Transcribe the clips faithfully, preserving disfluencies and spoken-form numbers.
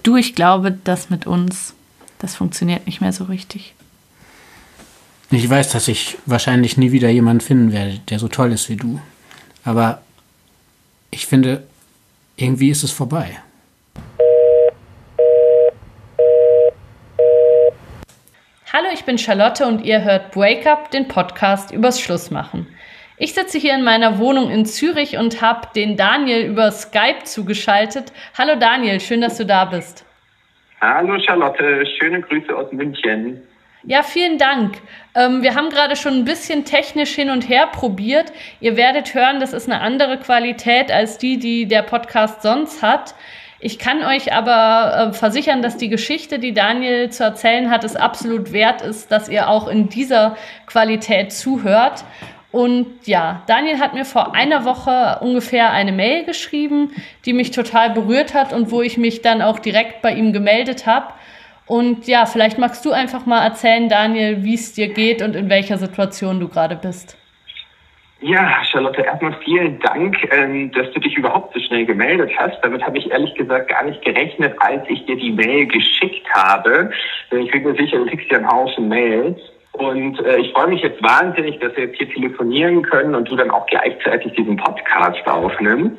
Du, ich glaube, das mit uns, das funktioniert nicht mehr so richtig. Ich weiß, dass ich wahrscheinlich nie wieder jemanden finden werde, der so toll ist wie du. Aber ich finde, irgendwie ist es vorbei. Hallo, ich bin Charlotte und ihr hört Break Up, den Podcast übers Schlussmachen. Ich sitze hier in meiner Wohnung in Zürich und habe den Daniel über Skype zugeschaltet. Hallo Daniel, schön, dass du da bist. Hallo Charlotte, schöne Grüße aus München. Ja, vielen Dank. Ähm, wir haben gerade schon ein bisschen technisch hin und her probiert. Ihr werdet hören, das ist eine andere Qualität als die, die der Podcast sonst hat. Ich kann euch aber äh, versichern, dass die Geschichte, die Daniel zu erzählen hat, es absolut wert ist, dass ihr auch in dieser Qualität zuhört. Und ja, Daniel hat mir vor einer Woche ungefähr eine Mail geschrieben, die mich total berührt hat und wo ich mich dann auch direkt bei ihm gemeldet habe. Und ja, vielleicht magst du einfach mal erzählen, Daniel, wie es dir geht und in welcher Situation du gerade bist. Ja, Charlotte, erstmal vielen Dank, ähm, dass du dich überhaupt so schnell gemeldet hast. Damit habe ich ehrlich gesagt gar nicht gerechnet, als ich dir die Mail geschickt habe. Ich bin mir sicher, du kriegst ja einen Haufen Mails. Und äh, ich freue mich jetzt wahnsinnig, dass wir jetzt hier telefonieren können und du dann auch gleichzeitig diesen Podcast aufnimmst.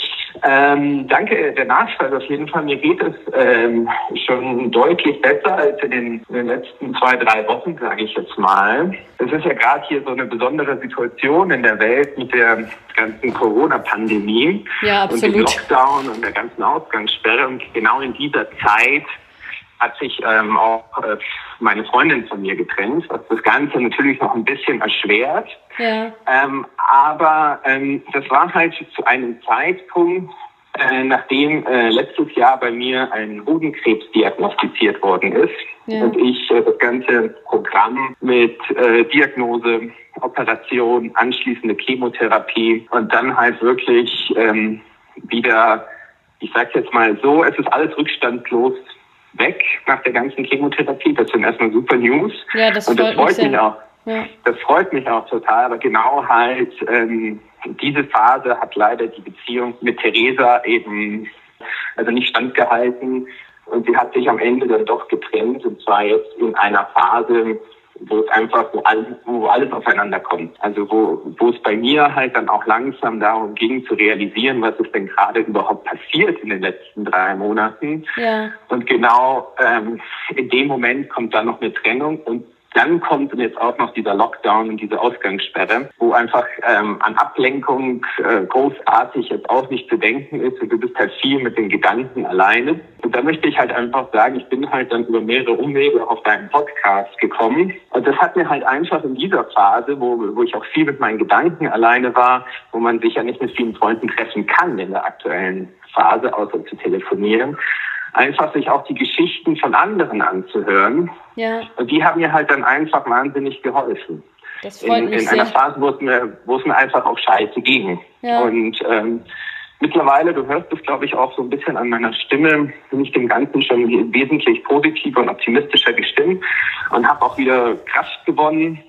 Ähm, danke der Nachfrage auf jeden Fall. Mir geht es ähm, schon deutlich besser als in den, in den letzten zwei, drei Wochen, sage ich jetzt mal. Es ist ja gerade hier so eine besondere Situation in der Welt mit der ganzen Corona-Pandemie ja, und dem Lockdown und der ganzen Ausgangssperre. Und genau in dieser Zeit hat sich ähm, auch äh, meine Freundin von mir getrennt, was das Ganze natürlich noch ein bisschen erschwert. Ja. Ähm, aber ähm, das war halt zu einem Zeitpunkt, äh, nachdem äh, letztes Jahr bei mir ein Hodenkrebs diagnostiziert worden ist. Ja. Und ich äh, das ganze Programm mit äh, Diagnose, Operation, anschließende Chemotherapie und dann halt wirklich ähm, wieder, ich sag's jetzt mal so, es ist alles rückstandlos weg nach der ganzen Chemotherapie. Das sind erstmal super News. Ja, das und das freut freut mich, mich auch. Ja. Das freut mich auch total. Aber genau halt ähm, diese Phase hat leider die Beziehung mit Theresa eben also nicht standgehalten und sie hat sich am Ende dann doch getrennt und zwar jetzt in einer Phase, wo es einfach, wo alles, wo alles aufeinander kommt. Also wo, wo es bei mir halt dann auch langsam darum ging zu realisieren, was ist denn gerade überhaupt passiert in den letzten drei Monaten. Ja. Und genau ähm, in dem Moment kommt dann noch eine Trennung und dann kommt jetzt auch noch dieser Lockdown und diese Ausgangssperre, wo einfach ähm, an Ablenkung äh, großartig jetzt auch nicht zu denken ist und du bist halt viel mit den Gedanken alleine. Und da möchte ich halt einfach sagen, ich bin halt dann über mehrere Umwege auf deinen Podcast gekommen. Und das hat mir halt einfach in dieser Phase, wo, wo ich auch viel mit meinen Gedanken alleine war, wo man sich ja nicht mit vielen Freunden treffen kann in der aktuellen Phase, außer zu telefonieren, einfach sich auch die Geschichten von anderen anzuhören. Ja. Und die haben mir halt dann einfach wahnsinnig geholfen. Das freut in, mich in einer sehr. Phase, wo es mir, wo es mir einfach auch scheiße ging. Ja. Und ähm, mittlerweile, du hörst es, glaube ich, auch so ein bisschen an meiner Stimme, bin ich dem Ganzen schon wesentlich positiver und optimistischer gestimmt und habe auch wieder Kraft gewonnen.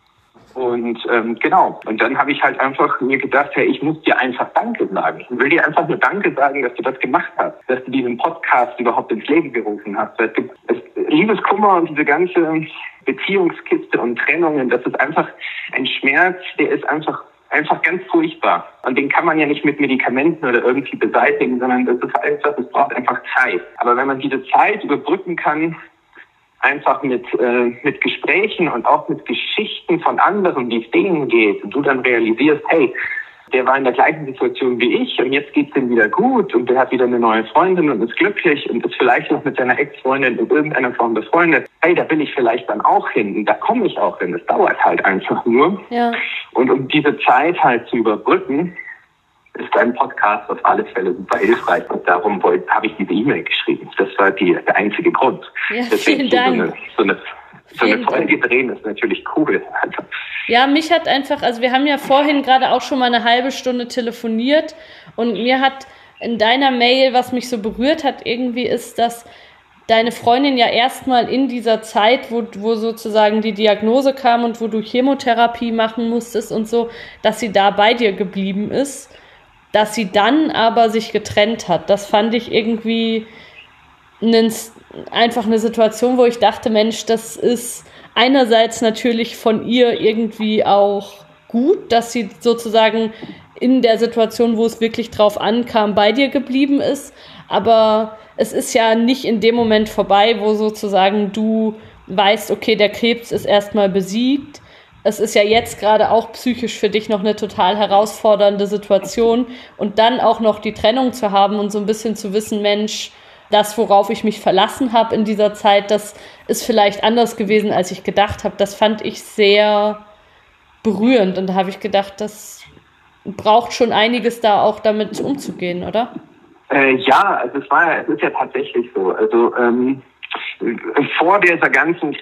Und ähm, genau, und dann habe ich halt einfach mir gedacht, hey, ich muss dir einfach Danke sagen. Ich will dir einfach nur Danke sagen, dass du das gemacht hast, dass du diesen Podcast überhaupt ins Leben gerufen hast. Es gibt es, Liebeskummer und diese ganze Beziehungskiste und Trennungen, das ist einfach ein Schmerz, der ist einfach einfach ganz furchtbar. Und den kann man ja nicht mit Medikamenten oder irgendwie beseitigen, sondern das ist einfach, es braucht einfach Zeit. Aber wenn man diese Zeit überbrücken kann, einfach mit äh, mit Gesprächen und auch mit Geschichten von anderen, wie es denen geht, und du dann realisierst, hey, der war in der gleichen Situation wie ich und jetzt geht's ihm wieder gut und der hat wieder eine neue Freundin und ist glücklich und ist vielleicht noch mit seiner Ex-Freundin in irgendeiner Form befreundet. Hey, da will ich vielleicht dann auch hin und da komme ich auch hin. Das dauert halt einfach nur. Ja. Und um diese Zeit halt zu überbrücken, ist dein Podcast auf alle Fälle super hilfreich und darum habe ich diese E-Mail geschrieben. Das war die, der einzige Grund. Ja, vielen Dank. So eine, so eine, so eine Folge drehen ist natürlich cool. Also. Ja, mich hat einfach, also wir haben ja vorhin gerade auch schon mal eine halbe Stunde telefoniert und mir hat in deiner Mail, was mich so berührt hat, irgendwie ist, dass deine Freundin ja erstmal in dieser Zeit, wo, wo sozusagen die Diagnose kam und wo du Chemotherapie machen musstest und so, dass sie da bei dir geblieben ist, dass sie dann aber sich getrennt hat. Das fand ich irgendwie einfach eine Situation, wo ich dachte, Mensch, das ist einerseits natürlich von ihr irgendwie auch gut, dass sie sozusagen in der Situation, wo es wirklich drauf ankam, bei dir geblieben ist. Aber es ist ja nicht in dem Moment vorbei, wo sozusagen du weißt, okay, der Krebs ist erstmal besiegt. Es ist ja jetzt gerade auch psychisch für dich noch eine total herausfordernde Situation. Und dann auch noch die Trennung zu haben und so ein bisschen zu wissen, Mensch, das, worauf ich mich verlassen habe in dieser Zeit, das ist vielleicht anders gewesen, als ich gedacht habe. Das fand ich sehr berührend. Und da habe ich gedacht, das braucht schon einiges, da auch damit umzugehen, oder? Äh, ja, also es war, es ist ja tatsächlich so. Also ähm, vor dieser ganzen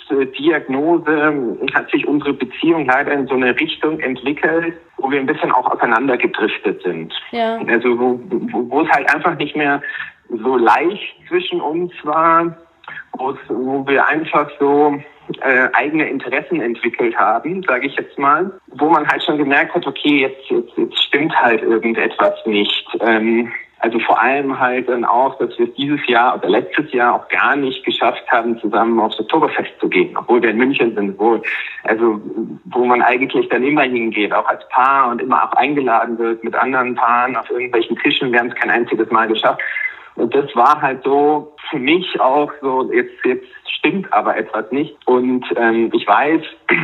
Krebsdiagnose hat sich unsere Beziehung leider in so eine Richtung entwickelt, wo wir ein bisschen auch auseinandergedriftet sind. Ja. Also wo, wo, wo es halt einfach nicht mehr so leicht zwischen uns war, wo, es, wo wir einfach so äh, eigene Interessen entwickelt haben, sage ich jetzt mal, wo man halt schon gemerkt hat, okay, jetzt, jetzt, jetzt stimmt halt irgendetwas nicht. Ähm, Also vor allem halt dann auch, dass wir es dieses Jahr oder letztes Jahr auch gar nicht geschafft haben, zusammen aufs Oktoberfest zu gehen, obwohl wir in München sind, wo, also, wo man eigentlich dann immer hingeht, auch als Paar und immer auch eingeladen wird mit anderen Paaren auf irgendwelchen Tischen. Wir haben es kein einziges Mal geschafft. Und das war halt so für mich auch so, jetzt, jetzt stimmt aber etwas nicht. Und ähm, ich weiß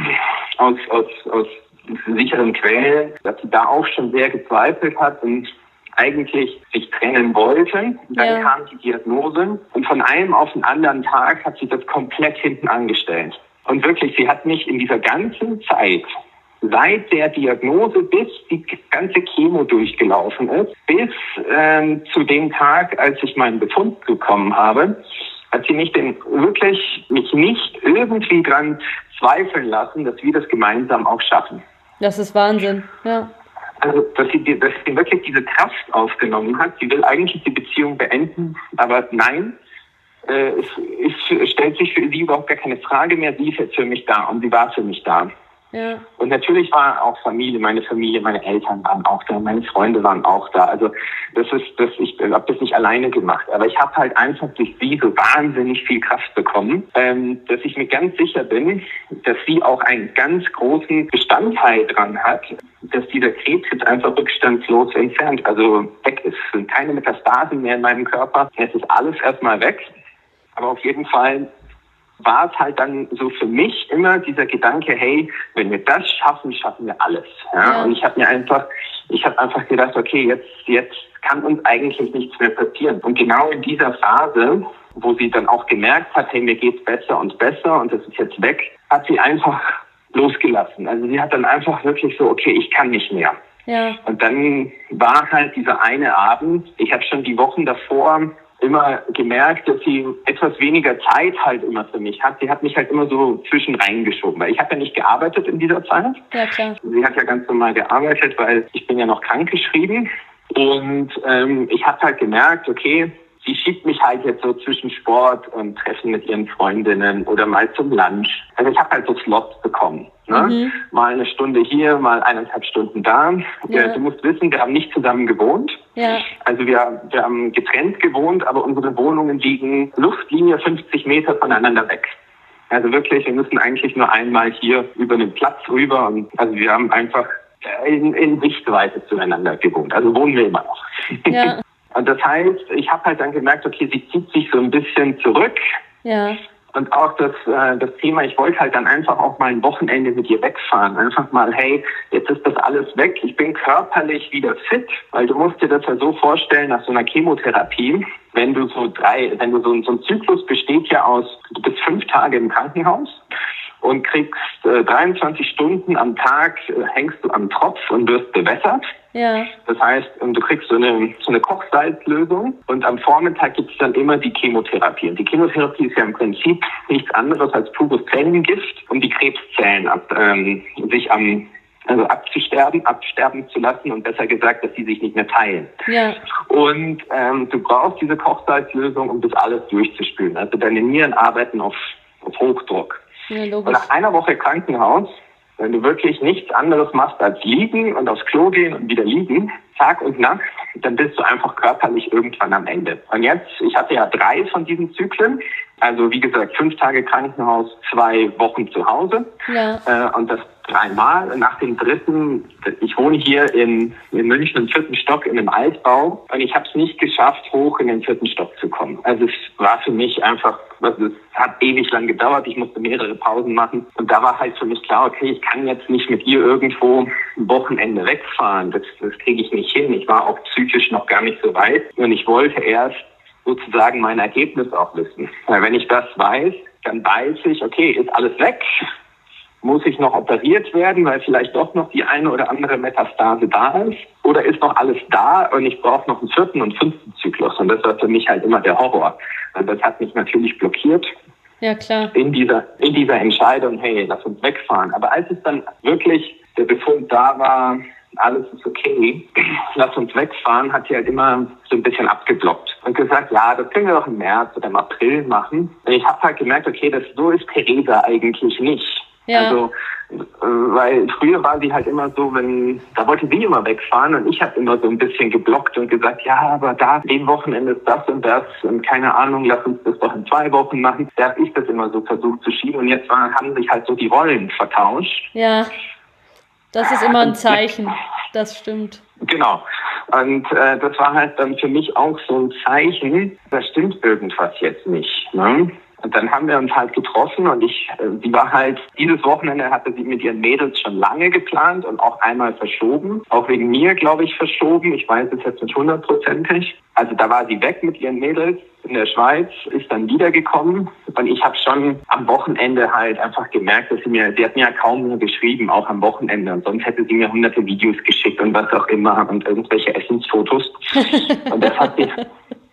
aus, aus, aus sicheren Quellen, dass sie da auch schon sehr gezweifelt hat und eigentlich sich trennen wollte. Dann ja. kam die Diagnose und von einem auf den anderen Tag hat sie das komplett hinten angestellt. Und wirklich, sie hat mich in dieser ganzen Zeit, seit der Diagnose bis die ganze Chemo durchgelaufen ist, bis ähm, zu dem Tag, als ich meinen Befund bekommen habe, hat sie mich denn wirklich, mich nicht irgendwie dran zweifeln lassen, dass wir das gemeinsam auch schaffen. Das ist Wahnsinn, ja. Also, dass sie, dass sie wirklich diese Kraft aufgenommen hat. Sie will eigentlich die Beziehung beenden, aber nein, äh, es, es stellt sich für sie überhaupt gar keine Frage mehr. Sie ist jetzt für mich da und sie war für mich da. Ja. Und natürlich war auch Familie, meine Familie, meine Eltern waren auch da, meine Freunde waren auch da. Also das ist, das ich habe das nicht alleine gemacht, aber ich habe halt einfach durch sie so wahnsinnig viel Kraft bekommen, ähm, dass ich mir ganz sicher bin, dass sie auch einen ganz großen Bestandteil dran hat, dass dieser Krebs jetzt einfach rückstandslos entfernt, also weg ist. Es sind keine Metastasen mehr in meinem Körper. Es ist alles erstmal weg, aber auf jeden Fall war es halt dann so für mich immer dieser Gedanke, hey, wenn wir das schaffen, schaffen wir alles. Ja? Ja. Und ich habe mir einfach, ich habe einfach gedacht, okay, jetzt, jetzt kann uns eigentlich nichts mehr passieren. Und genau in dieser Phase, wo sie dann auch gemerkt hat, hey, mir geht's besser und besser und das ist jetzt weg, hat sie einfach losgelassen. Also sie hat dann einfach wirklich so, okay, ich kann nicht mehr. Ja. Und dann war halt dieser eine Abend, ich habe schon die Wochen davor immer gemerkt, dass sie etwas weniger Zeit halt immer für mich hat. Sie hat mich halt immer so zwischen reingeschoben, weil ich habe ja nicht gearbeitet in dieser Zeit. Ja, klar. Sie hat ja ganz normal gearbeitet, weil ich bin ja noch krankgeschrieben. Und ähm, ich habe halt gemerkt, okay, sie schiebt mich halt jetzt so zwischen Sport und Treffen mit ihren Freundinnen oder mal zum Lunch. Also ich habe halt so Slots bekommen. Ne? Mhm. Mal eine Stunde hier, mal eineinhalb Stunden da. Ja. Du musst wissen, wir haben nicht zusammen gewohnt. Ja. Also wir, wir haben getrennt gewohnt, aber unsere Wohnungen liegen Luftlinie fünfzig Meter voneinander weg. Also wirklich, wir müssen eigentlich nur einmal hier über den Platz rüber. Und also wir haben einfach in, in Sichtweite zueinander gewohnt. Also wohnen wir immer noch. Ja. Und das heißt, ich habe halt dann gemerkt, okay, sie zieht sich so ein bisschen zurück. Ja. Und auch das, äh, das Thema, ich wollte halt dann einfach auch mal ein Wochenende mit ihr wegfahren. Einfach mal, hey, jetzt ist das alles weg. Ich bin körperlich wieder fit, weil du musst dir das ja so vorstellen, nach so einer Chemotherapie, wenn du so drei, wenn du so, so ein Zyklus besteht ja aus, du bist fünf Tage im Krankenhaus und kriegst äh, dreiundzwanzig Stunden am Tag, äh, hängst du am Tropf und wirst bewässert. Ja. Das heißt, du kriegst so eine, so eine Kochsalzlösung und am Vormittag gibt es dann immer die Chemotherapie. Und die Chemotherapie ist ja im Prinzip nichts anderes als pures Tränengift, um die Krebszellen ab, ähm, sich am, also abzusterben, absterben zu lassen und besser gesagt, dass sie sich nicht mehr teilen. Ja. Und ähm, du brauchst diese Kochsalzlösung, um das alles durchzuspülen. Also deine Nieren arbeiten auf, auf Hochdruck. Ja, logisch. Und nach einer Woche Krankenhaus Wenn du wirklich nichts anderes machst als liegen und aufs Klo gehen und wieder liegen, Tag und Nacht, dann bist du einfach körperlich irgendwann am Ende. Und jetzt, ich hatte ja drei von diesen Zyklen. Also wie gesagt, fünf Tage Krankenhaus, zwei Wochen zu Hause. Ja. Äh, und das dreimal. Nach dem dritten, ich wohne hier in, in München im vierten Stock in einem Altbau. Und ich habe es nicht geschafft, hoch in den vierten Stock zu kommen. Also es war für mich einfach, also es hat ewig lang gedauert. Ich musste mehrere Pausen machen. Und da war halt für mich klar, okay, ich kann jetzt nicht mit ihr irgendwo ein Wochenende wegfahren. Das, das kriege ich nicht hin. Ich war auch psychisch noch gar nicht so weit. Und ich wollte erst sozusagen mein Ergebnis auch wissen. Weil wenn ich das weiß, dann weiß ich, okay, ist alles weg? Muss ich noch operiert werden, weil vielleicht doch noch die eine oder andere Metastase da ist? Oder ist noch alles da und ich brauche noch einen vierten und fünften Zyklus? Und das war für mich halt immer der Horror. Und das hat mich natürlich blockiert. Ja, klar. In dieser, in dieser Entscheidung, hey, lass uns wegfahren. Aber als es dann wirklich der Befund da war, alles ist okay, lass uns wegfahren, hat sie halt immer so ein bisschen abgeblockt und gesagt, ja, das können wir doch im März oder im April machen. Und ich habe halt gemerkt, okay, das so ist Theresa eigentlich nicht. Ja. Also, weil früher war sie halt immer so, wenn, da wollte sie immer wegfahren und ich habe immer so ein bisschen geblockt und gesagt, ja, aber da, dem Wochenende ist das und das und keine Ahnung, lass uns das doch in zwei Wochen machen. Da habe ich das immer so versucht zu schieben und jetzt war, haben sich halt so die Rollen vertauscht. Ja. Das ist immer ein Zeichen, das stimmt. Genau. Und äh, das war halt dann für mich auch so ein Zeichen, da stimmt irgendwas jetzt nicht. Ne? Und dann haben wir uns halt getroffen und ich, äh, sie war halt, dieses Wochenende hatte sie mit ihren Mädels schon lange geplant und auch einmal verschoben. Auch wegen mir, glaube ich, verschoben. Ich weiß es jetzt nicht hundertprozentig. Also da war sie weg mit ihren Mädels in der Schweiz, ist dann wiedergekommen und ich habe schon am Wochenende halt einfach gemerkt, dass sie mir, sie hat mir ja kaum nur geschrieben, auch am Wochenende und sonst hätte sie mir hunderte Videos geschickt und was auch immer und irgendwelche Essensfotos und das hat sie,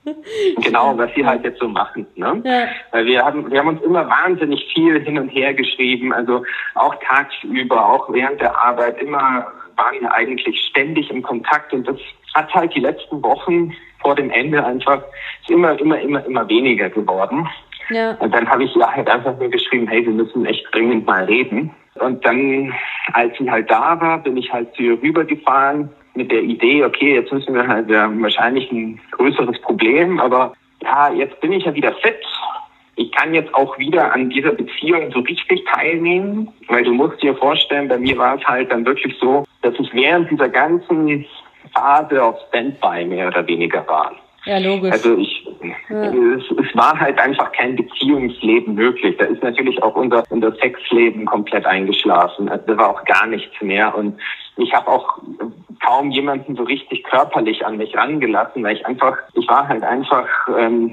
genau, was sie halt jetzt so machen, ne? Ja. Weil wir haben, wir haben uns immer wahnsinnig viel hin und her geschrieben, also auch tagsüber, auch während der Arbeit, immer waren wir eigentlich ständig im Kontakt und das hat halt die letzten Wochen vor dem Ende einfach ist immer, immer, immer, immer weniger geworden. Ja. Und dann habe ich ihr halt einfach nur geschrieben, hey, wir müssen echt dringend mal reden. Und dann, als sie halt da war, bin ich halt zu ihr rübergefahren mit der Idee, okay, jetzt müssen wir halt, wir haben wahrscheinlich ein größeres Problem, aber ja, jetzt bin ich ja wieder fit. Ich kann jetzt auch wieder an dieser Beziehung so richtig teilnehmen, weil du musst dir vorstellen, bei mir war es halt dann wirklich so, dass ich während dieser ganzen Phase auf Standby mehr oder weniger war. Ja, logisch. Also ich, ja. es, es war halt einfach kein Beziehungsleben möglich. Da ist natürlich auch unser, unser Sexleben komplett eingeschlafen. Also da war auch gar nichts mehr. Und ich habe auch kaum jemanden so richtig körperlich an mich rangelassen, weil ich einfach, ich war halt einfach ähm,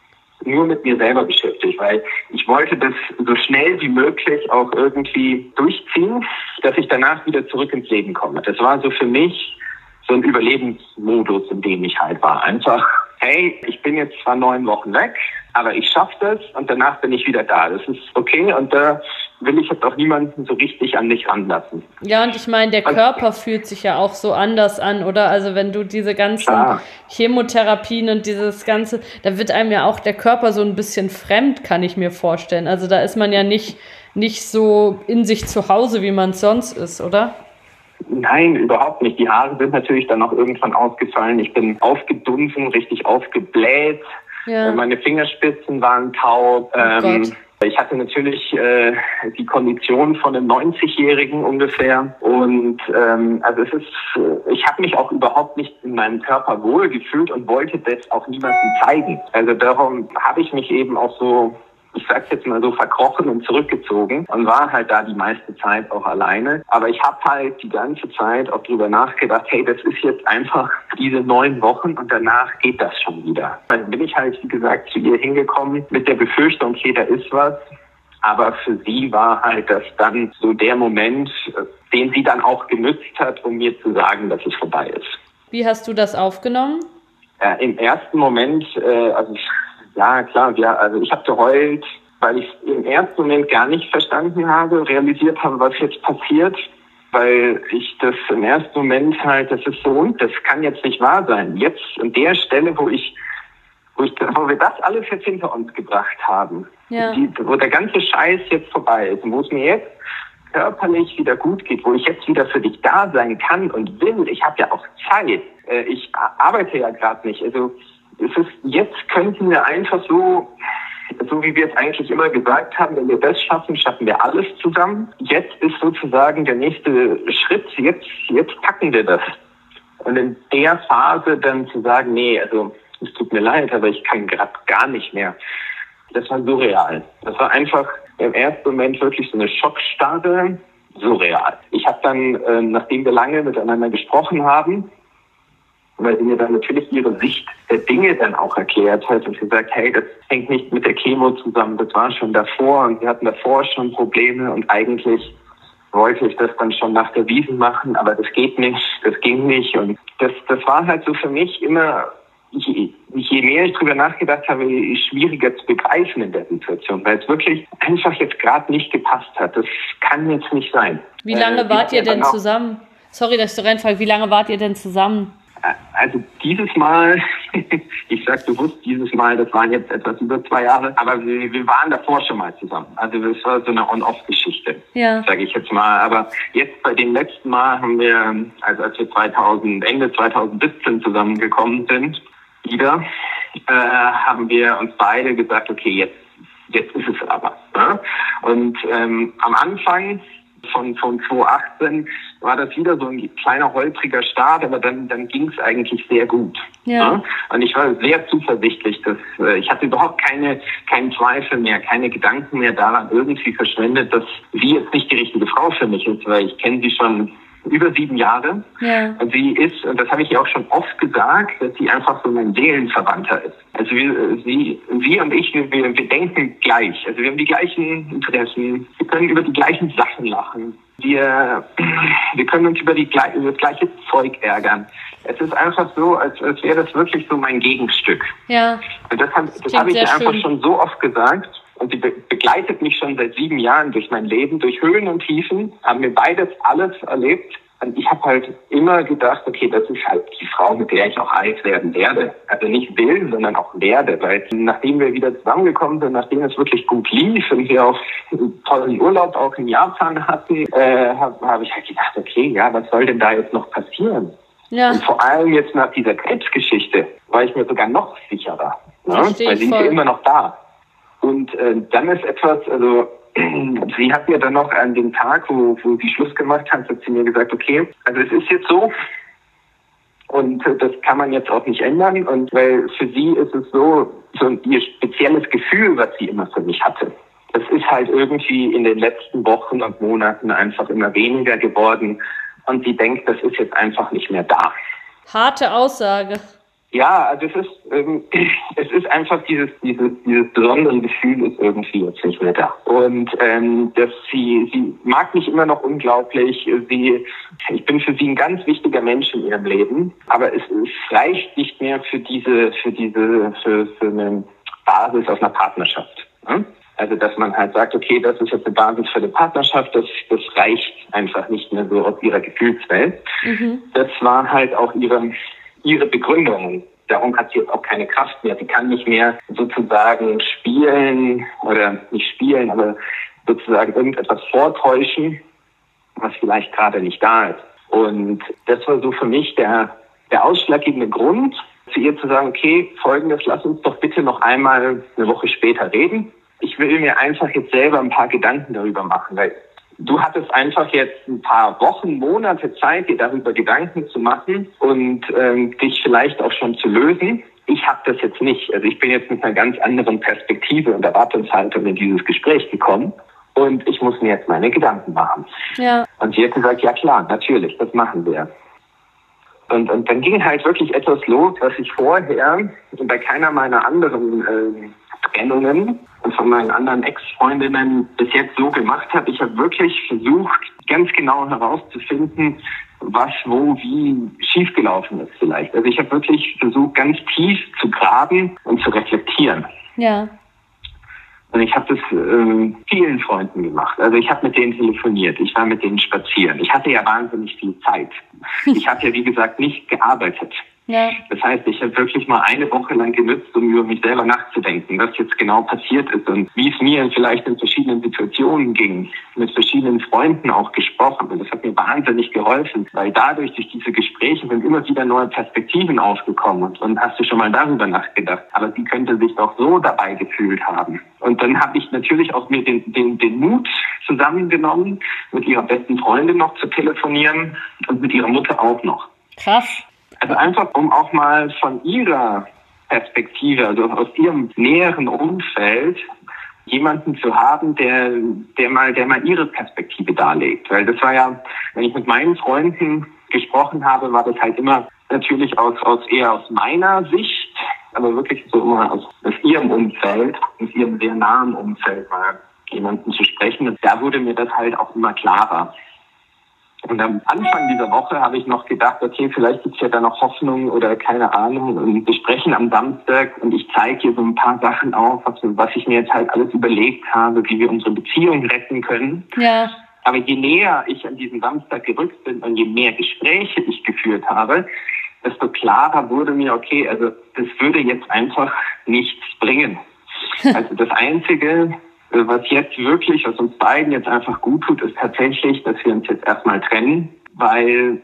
nur mit mir selber beschäftigt, weil ich wollte das so schnell wie möglich auch irgendwie durchziehen, dass ich danach wieder zurück ins Leben komme. Das war so für mich so ein Überlebensmodus, in dem ich halt war. Einfach, hey, ich bin jetzt zwar neun Wochen weg, aber ich schaffe das und danach bin ich wieder da. Das ist okay und da will ich jetzt auch niemanden so richtig an mich ranlassen. Ja, und ich meine, der Körper und, fühlt sich ja auch so anders an, oder? Also wenn du diese ganzen klar. Chemotherapien und dieses Ganze, da wird einem ja auch der Körper so ein bisschen fremd, kann ich mir vorstellen. Also da ist man ja nicht, nicht so in sich zu Hause, wie man sonst ist, oder? Nein, überhaupt nicht. Die Haare sind natürlich dann auch irgendwann ausgefallen. Ich bin aufgedunsen, richtig aufgebläht. Ja. Meine Fingerspitzen waren taub. Oh ähm, ich hatte natürlich äh, die Kondition von einem neunzigjährigen ungefähr. Und ähm, also es ist, ich habe mich auch überhaupt nicht in meinem Körper wohl gefühlt und wollte das auch niemandem zeigen. Also darum habe ich mich eben auch so, ich sag's jetzt mal so, verkrochen und zurückgezogen und war halt da die meiste Zeit auch alleine. Aber ich habe halt die ganze Zeit auch drüber nachgedacht, hey, das ist jetzt einfach diese neun Wochen und danach geht das schon wieder. Dann bin ich halt, wie gesagt, zu ihr hingekommen mit der Befürchtung, okay, da ist was. Aber für sie war halt das dann so der Moment, den sie dann auch genutzt hat, um mir zu sagen, dass es vorbei ist. Wie hast du das aufgenommen? Äh, im ersten Moment, äh, also ich Ja, klar, ja, also ich habe geheult, weil ich im ersten Moment gar nicht verstanden habe, realisiert habe, was jetzt passiert, weil ich das im ersten Moment halt, das ist so, und das kann jetzt nicht wahr sein. Jetzt an der Stelle, wo ich, wo ich, wo wir das alles jetzt hinter uns gebracht haben, ja. die, wo der ganze Scheiß jetzt vorbei ist und wo es mir jetzt körperlich wieder gut geht, wo ich jetzt wieder für dich da sein kann und will. Ich habe ja auch Zeit. Äh, ich arbeite ja gerade nicht. Also es ist, jetzt könnten wir einfach so, so wie wir es eigentlich immer gesagt haben, wenn wir das schaffen, schaffen wir alles zusammen. Jetzt ist sozusagen der nächste Schritt. Jetzt, jetzt packen wir das. Und in der Phase dann zu sagen, nee, also es tut mir leid, aber ich kann gerade gar nicht mehr. Das war surreal. Das war einfach im ersten Moment wirklich so eine Schockstarre, surreal. Ich habe dann, äh, nachdem wir lange miteinander gesprochen haben, weil sie mir dann natürlich ihre Sicht der Dinge dann auch erklärt hat und gesagt, hey, das hängt nicht mit der Chemo zusammen, das war schon davor und wir hatten davor schon Probleme und eigentlich wollte ich das dann schon nach der Wiesn machen, aber das geht nicht, das ging nicht und das, das war halt so für mich immer, je, je mehr ich drüber nachgedacht habe, je schwieriger zu begreifen in der Situation, weil es wirklich einfach jetzt gerade nicht gepasst hat. Das kann jetzt nicht sein. Wie lange äh, wart ihr denn zusammen? Sorry, dass ich so reinfrage, wie lange wart ihr denn zusammen? Also dieses Mal, ich sag bewusst dieses Mal, das waren jetzt etwas über zwei Jahre, aber wir, wir waren davor schon mal zusammen. Also das war so eine On-Off-Geschichte, ja. Sage ich jetzt mal. Aber jetzt bei dem letzten Mal haben wir, also als wir zweitausend, Ende zwanzig siebzehn zusammengekommen sind, wieder, äh, haben wir uns beide gesagt, okay, jetzt, jetzt ist es aber. Ne? Und ähm, am Anfang von, von zwanzig achtzehn war das wieder so ein kleiner holpriger Start, aber dann, dann ging es eigentlich sehr gut. Ja. Ne? Und ich war sehr zuversichtlich, dass äh, ich hatte überhaupt keine, keinen Zweifel mehr, keine Gedanken mehr daran irgendwie verschwendet, dass sie jetzt nicht die richtige Frau für mich ist, weil ich kenne sie schon über sieben Jahre. Ja. Und sie ist, und das habe ich ihr auch schon oft gesagt, dass sie einfach so mein Seelenverwandter ist. Also wir, sie, sie und ich, wir, wir denken gleich. Also wir haben die gleichen Interessen. Wir können über die gleichen Sachen lachen. Wir, wir können uns über, die, über das gleiche Zeug ärgern. Es ist einfach so, als, als wäre das wirklich so mein Gegenstück. Ja. Und das, das, das habe ich ihr einfach schön. schon so oft gesagt. Und sie be- begleitet mich schon seit sieben Jahren durch mein Leben, durch Höhen und Tiefen, haben wir beides alles erlebt. Und ich habe halt immer gedacht, okay, das ist halt die Frau, mit der ich auch alt werden werde. Also nicht will, sondern auch werde. Weil nachdem wir wieder zusammengekommen sind, nachdem es wirklich gut lief und wir auch einen tollen Urlaub auch in Japan hatten, äh, habe hab ich halt gedacht, okay, ja, was soll denn da jetzt noch passieren? Ja. Und vor allem jetzt nach dieser Krebsgeschichte war ich mir sogar noch sicherer. Ne? Weil sie ist ja immer noch da. Und äh, dann ist etwas, also sie hat mir dann noch an dem Tag, wo, wo sie Schluss gemacht hat, hat sie mir gesagt, okay, also es ist jetzt so und äh, das kann man jetzt auch nicht ändern. Und weil für sie ist es so, so ein ihr spezielles Gefühl, was sie immer für mich hatte. Das ist halt irgendwie in den letzten Wochen und Monaten einfach immer weniger geworden. Und sie denkt, das ist jetzt einfach nicht mehr da. Harte Aussage. Ja, also es ist, ähm, es ist einfach dieses, dieses, dieses besondere Gefühl ist irgendwie jetzt nicht mehr da. Und ähm, dass sie, sie mag mich immer noch unglaublich. Sie, ich bin für sie ein ganz wichtiger Mensch in ihrem Leben, aber es, es reicht nicht mehr für diese, für diese, für, für eine Basis aus einer Partnerschaft. Ne? Also dass man halt sagt, okay, das ist jetzt eine Basis für eine Partnerschaft, das, das reicht einfach nicht mehr so aus ihrer Gefühlswelt. Mhm. Das war halt auch ihre ihre Begründung. Darum hat sie jetzt auch keine Kraft mehr. Sie kann nicht mehr sozusagen spielen oder nicht spielen, aber sozusagen irgendetwas vortäuschen, was vielleicht gerade nicht da ist. Und das war so für mich der, der ausschlaggebende Grund, zu ihr zu sagen, okay, Folgendes, lass uns doch bitte noch einmal eine Woche später reden. Ich will mir einfach jetzt selber ein paar Gedanken darüber machen, weil du hattest einfach jetzt ein paar Wochen, Monate Zeit, dir darüber Gedanken zu machen und ähm, dich vielleicht auch schon zu lösen. Ich habe das jetzt nicht. Also ich bin jetzt mit einer ganz anderen Perspektive und Erwartungshaltung in dieses Gespräch gekommen und ich muss mir jetzt meine Gedanken machen. Ja. Und sie hat gesagt, ja klar, natürlich, das machen wir. Und, und dann ging halt wirklich etwas los, was ich vorher bei keiner meiner anderen äh, Trennungen und von meinen anderen Ex-Freundinnen bis jetzt so gemacht habe. Ich habe wirklich versucht, ganz genau herauszufinden, was, wo, wie schiefgelaufen ist vielleicht. Also ich habe wirklich versucht, ganz tief zu graben und zu reflektieren. Ja. Und ich habe das äh, vielen Freunden gemacht. Also ich habe mit denen telefoniert, ich war mit denen spazieren. Ich hatte ja wahnsinnig viel Zeit. Ich habe ja, wie gesagt, nicht gearbeitet. Ja. Das heißt, ich habe wirklich mal eine Woche lang genutzt, um über mich selber nachzudenken, was jetzt genau passiert ist und wie es mir vielleicht in verschiedenen Situationen ging, mit verschiedenen Freunden auch gesprochen. Und das hat mir wahnsinnig geholfen, weil dadurch, durch diese Gespräche sind immer wieder neue Perspektiven aufgekommen. Und dann hast du schon mal darüber nachgedacht. Aber sie könnte sich doch so dabei gefühlt haben. Und dann habe ich natürlich auch mir den, den, den Mut zusammengenommen, mit ihrer besten Freundin noch zu telefonieren und mit ihrer Mutter auch noch. Krass. Also einfach, um auch mal von ihrer Perspektive, also aus ihrem näheren Umfeld, jemanden zu haben, der, der mal, der mal ihre Perspektive darlegt. Weil das war ja, wenn ich mit meinen Freunden gesprochen habe, war das halt immer natürlich aus, aus eher aus meiner Sicht, aber wirklich so immer aus, aus ihrem Umfeld, aus ihrem sehr nahen Umfeld mal jemanden zu sprechen. Und da wurde mir das halt auch immer klarer. Und am Anfang dieser Woche habe ich noch gedacht, okay, vielleicht gibt es ja da noch Hoffnung oder keine Ahnung. Und wir sprechen am Samstag und ich zeige hier so ein paar Sachen auf, was, was ich mir jetzt halt alles überlegt habe, wie wir unsere Beziehung retten können. Ja. Aber je näher ich an diesen Samstag gerückt bin und je mehr Gespräche ich geführt habe, desto klarer wurde mir, okay, also das würde jetzt einfach nichts bringen. Also das Einzige, was jetzt wirklich, was uns beiden jetzt einfach gut tut, ist tatsächlich, dass wir uns jetzt erstmal trennen, weil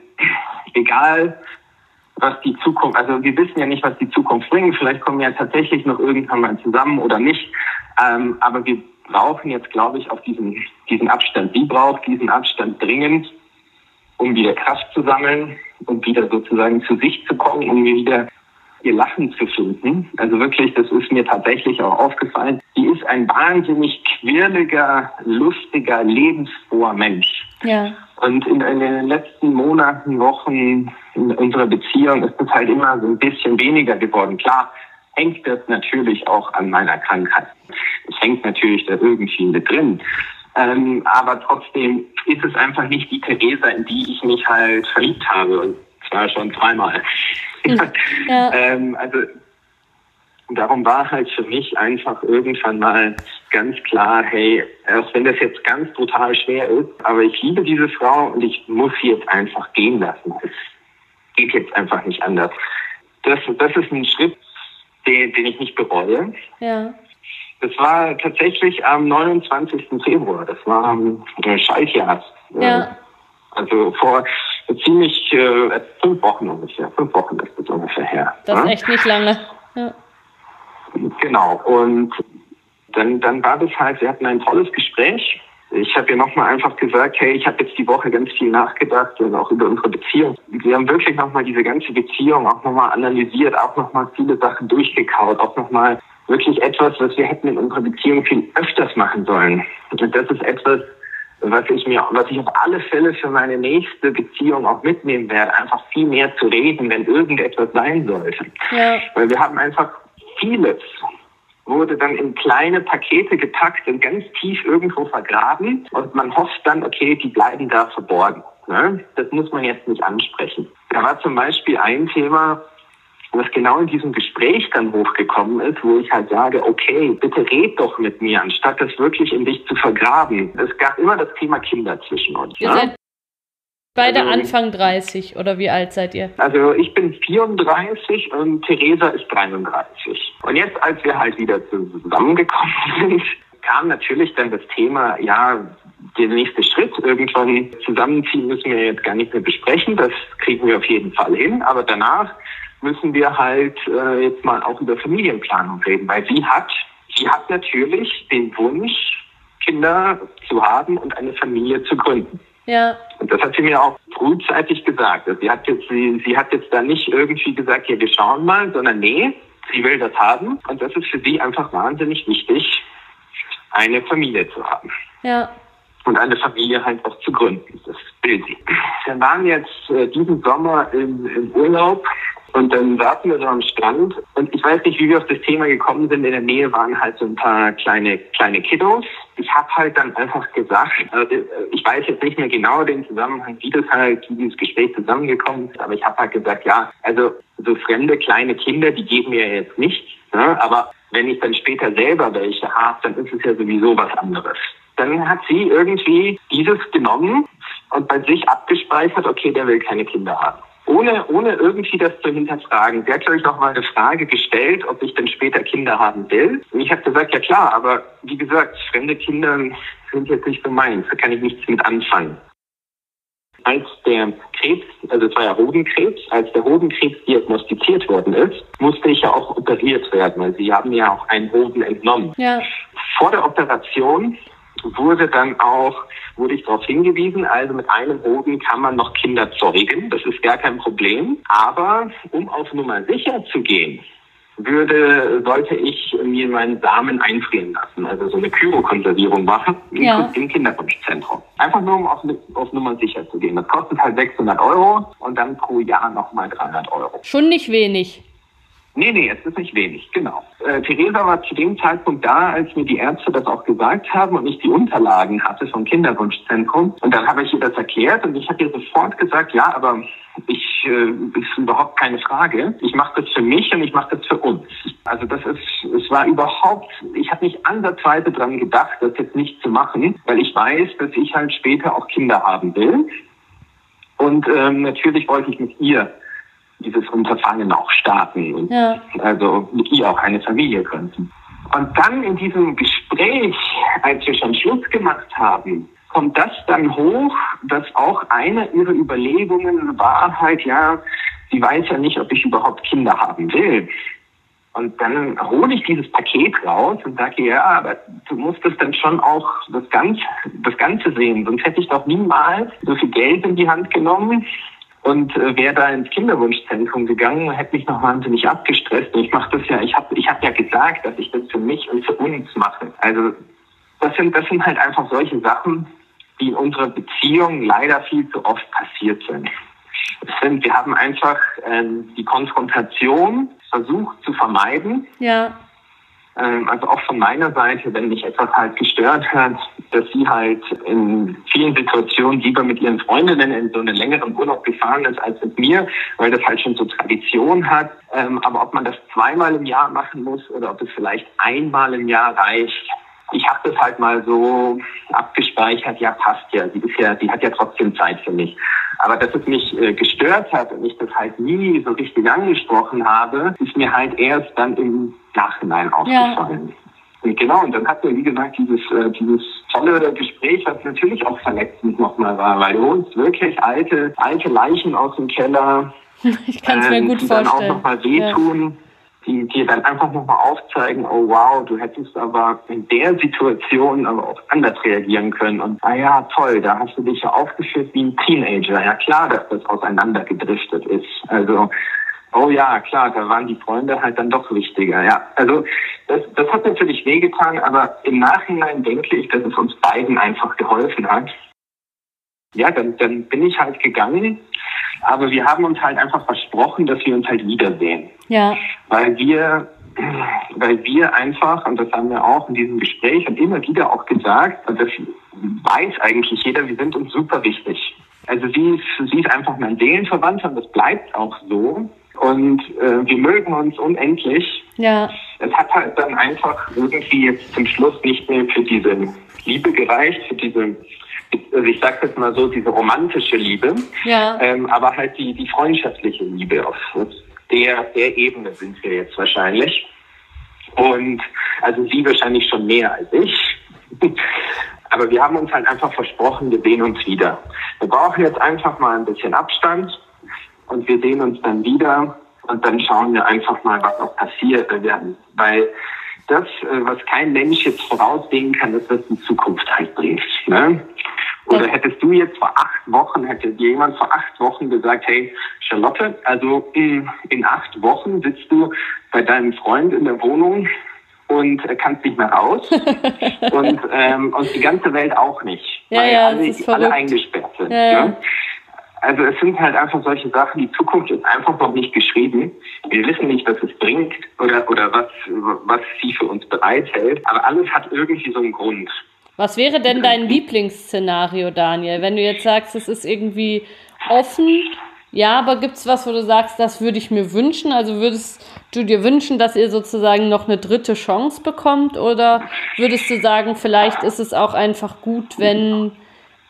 egal, was die Zukunft, also wir wissen ja nicht, was die Zukunft bringt, vielleicht kommen wir ja tatsächlich noch irgendwann mal zusammen oder nicht, ähm, aber wir brauchen jetzt, glaube ich, auch diesen, diesen Abstand. Sie braucht diesen Abstand dringend, um wieder Kraft zu sammeln, um wieder sozusagen zu sich zu kommen, um wieder ihr Lachen zu finden. Also wirklich, das ist mir tatsächlich auch aufgefallen. Sie ist ein wahnsinnig quirliger, lustiger, lebensfroher Mensch. Ja. Und in, in den letzten Monaten, Wochen in unserer Beziehung ist das halt immer so ein bisschen weniger geworden. Klar, hängt das natürlich auch an meiner Krankheit. Es hängt natürlich da irgendwie mit drin. Ähm, aber trotzdem ist es einfach nicht die Theresa, in die ich mich halt verliebt habe. Und zwar schon zweimal. Ja. ähm, also darum war halt für mich einfach irgendwann mal ganz klar, hey, auch wenn das jetzt ganz brutal schwer ist, aber ich liebe diese Frau und ich muss sie jetzt einfach gehen lassen. Es geht jetzt einfach nicht anders. Das, das ist ein Schritt, den, den ich nicht bereue. Ja. Das war tatsächlich am neunundzwanzigsten Februar. Das war am Schaltjahr. Ja. Also vor ziemlich äh, fünf Wochen ungefähr. Fünf Wochen ist das ungefähr her. Das ist ja? echt nicht lange. Ja. Genau. Und dann, dann war das halt, wir hatten ein tolles Gespräch. Ich habe ihr nochmal einfach gesagt, hey, ich habe jetzt die Woche ganz viel nachgedacht und auch über unsere Beziehung. Wir haben wirklich nochmal diese ganze Beziehung auch nochmal analysiert, auch nochmal viele Sachen durchgekaut, auch nochmal wirklich etwas, was wir hätten in unserer Beziehung viel öfters machen sollen. Und das ist etwas, was ich mir, was ich auf alle Fälle für meine nächste Beziehung auch mitnehmen werde, einfach viel mehr zu reden, wenn irgendetwas sein sollte. Ja. Weil wir haben einfach vieles wurde dann in kleine Pakete gepackt und ganz tief irgendwo vergraben und man hofft dann, okay, die bleiben da verborgen. Ne? Das muss man jetzt nicht ansprechen. Da war zum Beispiel ein Thema, was genau in diesem Gespräch dann hochgekommen ist, wo ich halt sage, okay, bitte red doch mit mir, anstatt das wirklich in dich zu vergraben. Es gab immer das Thema Kinder zwischen uns. Ihr ne? seid beide also, Anfang dreißig, oder wie alt seid ihr? Also ich bin vierunddreißig und Theresa ist dreiunddreißig. Und jetzt, als wir halt wieder zusammengekommen sind, kam natürlich dann das Thema, ja, der nächste Schritt, irgendwann zusammenziehen müssen wir jetzt gar nicht mehr besprechen, das kriegen wir auf jeden Fall hin, aber danach müssen wir halt äh, jetzt mal auch über Familienplanung reden, weil sie hat, sie hat natürlich den Wunsch, Kinder zu haben und eine Familie zu gründen. Ja. Und das hat sie mir auch frühzeitig gesagt. Also sie hat jetzt, sie, sie hat jetzt da nicht irgendwie gesagt, ja, wir schauen mal, sondern nee, sie will das haben. Und das ist für sie einfach wahnsinnig wichtig, eine Familie zu haben. Ja. Und eine Familie halt auch zu gründen. Das will sie. Wir waren jetzt äh, diesen Sommer im, im Urlaub und dann saßen wir so am Strand und ich weiß nicht, wie wir auf das Thema gekommen sind. In der Nähe waren halt so ein paar kleine kleine Kiddos. Ich habe halt dann einfach gesagt, äh, ich weiß jetzt nicht mehr genau den Zusammenhang, wie das halt, wie dieses Gespräch zusammengekommen ist, aber ich habe halt gesagt, ja, also so fremde kleine Kinder, die geben mir jetzt nichts, ne? Aber wenn ich dann später selber welche habe, dann ist es ja sowieso was anderes. Dann hat sie irgendwie dieses genommen und bei sich abgespeichert, okay, der will keine Kinder haben. Ohne, ohne irgendwie das zu hinterfragen. Sie hat, glaube ich, noch mal eine Frage gestellt, ob ich denn später Kinder haben will. Und ich habe gesagt, ja klar, aber wie gesagt, fremde Kinder sind jetzt nicht so meins, da kann ich nichts mit anfangen. Als der Krebs, also es war ja Hodenkrebs, als der Hodenkrebs diagnostiziert worden ist, musste ich ja auch operiert werden, weil sie haben ja auch einen Hoden entnommen. Ja. Vor der Operation wurde dann auch, wurde ich darauf hingewiesen, also mit einem Hoden kann man noch Kinder zeugen, das ist gar kein Problem. Aber um auf Nummer sicher zu gehen, würde, sollte ich mir meinen Samen einfrieren lassen, also so eine Kryokonservierung machen ja. im Kinderwunschzentrum. Einfach nur, um auf, auf Nummer sicher zu gehen. Das kostet halt sechshundert Euro und dann pro Jahr nochmal dreihundert Euro. Schon nicht wenig. Nee, nee, es ist nicht wenig, genau. Äh, Theresa war zu dem Zeitpunkt da, als mir die Ärzte das auch gesagt haben und ich die Unterlagen hatte vom Kinderwunschzentrum. Und dann habe ich ihr das erklärt und ich habe ihr sofort gesagt, ja, aber ich äh, ist überhaupt keine Frage. Ich mache das für mich und ich mache das für uns. Also das ist, es war überhaupt, ich habe nicht ansatzweise dran gedacht, das jetzt nicht zu machen, weil ich weiß, dass ich halt später auch Kinder haben will. Und ähm, natürlich wollte ich mit ihr dieses Unterfangen auch starten und ja. also mit ihr auch eine Familie gründen. Und dann in diesem Gespräch, als wir schon Schluss gemacht haben, kommt das dann hoch, dass auch eine ihrer Überlegungen war halt, ja, sie weiß ja nicht, ob ich überhaupt Kinder haben will. Und dann hole ich dieses Paket raus und sage, ja, aber du musst es dann schon auch das Ganze, das Ganze sehen. Sonst hätte ich doch niemals so viel Geld in die Hand genommen und äh, wäre da ins Kinderwunschzentrum gegangen, hätte mich noch wahnsinnig abgestresst. Und ich mache das ja, ich habe ich hab ja gesagt, dass ich das für mich und für uns mache. Also das sind, das sind halt einfach solche Sachen, die in unserer Beziehung leider viel zu oft passiert sind. Es sind wir haben einfach ähm, die Konfrontation versucht zu vermeiden. Ja. Ähm, also auch von meiner Seite, wenn mich etwas halt gestört hat, dass sie halt in vielen Situationen lieber mit ihren Freundinnen in so einen längeren Urlaub gefahren ist als mit mir, weil das halt schon so Tradition hat. Ähm, aber ob man das zweimal im Jahr machen muss oder ob es vielleicht einmal im Jahr reicht, ich habe das halt mal so abgespeichert, ja passt ja, sie ist ja, sie hat ja trotzdem Zeit für mich. Aber dass es mich äh, gestört hat und ich das halt nie so richtig angesprochen habe, ist mir halt erst dann im Nachhinein aufgefallen. Ja. Und genau, und dann hatten wir, wie gesagt, dieses, äh, dieses tolle Gespräch, was natürlich auch verletzend nochmal war, weil uns wirklich alte, alte Leichen aus dem Keller, ich kann es mir äh, gut die vorstellen, dann auch nochmal wehtun. Ja. Die dir dann einfach nochmal aufzeigen, oh wow, du hättest aber in der Situation aber auch anders reagieren können. Und ah ja, toll, da hast du dich ja aufgeführt wie ein Teenager. Ja klar, dass das auseinandergedriftet ist. Also, oh ja, klar, da waren die Freunde halt dann doch wichtiger. Ja, also das, das hat natürlich wehgetan, aber im Nachhinein denke ich, dass es uns beiden einfach geholfen hat. Ja, dann, dann bin ich halt gegangen. Aber wir haben uns halt einfach versprochen, dass wir uns halt wiedersehen. Ja. Weil wir, weil wir einfach, und das haben wir auch in diesem Gespräch und immer wieder auch gesagt, und das weiß eigentlich jeder, wir sind uns super wichtig. Also sie ist, sie ist einfach mein Seelenverwandter und das bleibt auch so. Und äh, wir mögen uns unendlich. Ja. Es hat halt dann einfach irgendwie jetzt zum Schluss nicht mehr für diese Liebe gereicht, für diese, also ich sage jetzt mal so, diese romantische Liebe, ja. ähm, aber halt die, die freundschaftliche Liebe. Auf der, der Ebene sind wir jetzt wahrscheinlich. Und also sie wahrscheinlich schon mehr als ich. Aber wir haben uns halt einfach versprochen, wir sehen uns wieder. Wir brauchen jetzt einfach mal ein bisschen Abstand und wir sehen uns dann wieder und dann schauen wir einfach mal, was auch passiert. Weil das, was kein Mensch jetzt voraussehen kann, ist, was die Zukunft halt bringt. Ne? Oder hättest du jetzt vor acht Wochen, hätte dir jemand vor acht Wochen gesagt, hey Charlotte, also in, in acht Wochen sitzt du bei deinem Freund in der Wohnung und kannst nicht mehr raus und, ähm, und die ganze Welt auch nicht, ja, weil ja, alle, alle eingesperrt sind. Ja, ja. Ne? Also es sind halt einfach solche Sachen, die Zukunft ist einfach noch nicht geschrieben. Wir wissen nicht, was es bringt oder, oder was, was sie für uns bereithält, aber alles hat irgendwie so einen Grund. Was wäre denn dein Lieblingsszenario, Daniel? Wenn du jetzt sagst, es ist irgendwie offen, ja, aber gibt es was, wo du sagst, das würde ich mir wünschen? Also würdest du dir wünschen, dass ihr sozusagen noch eine dritte Chance bekommt? Oder würdest du sagen, vielleicht ist es auch einfach gut, wenn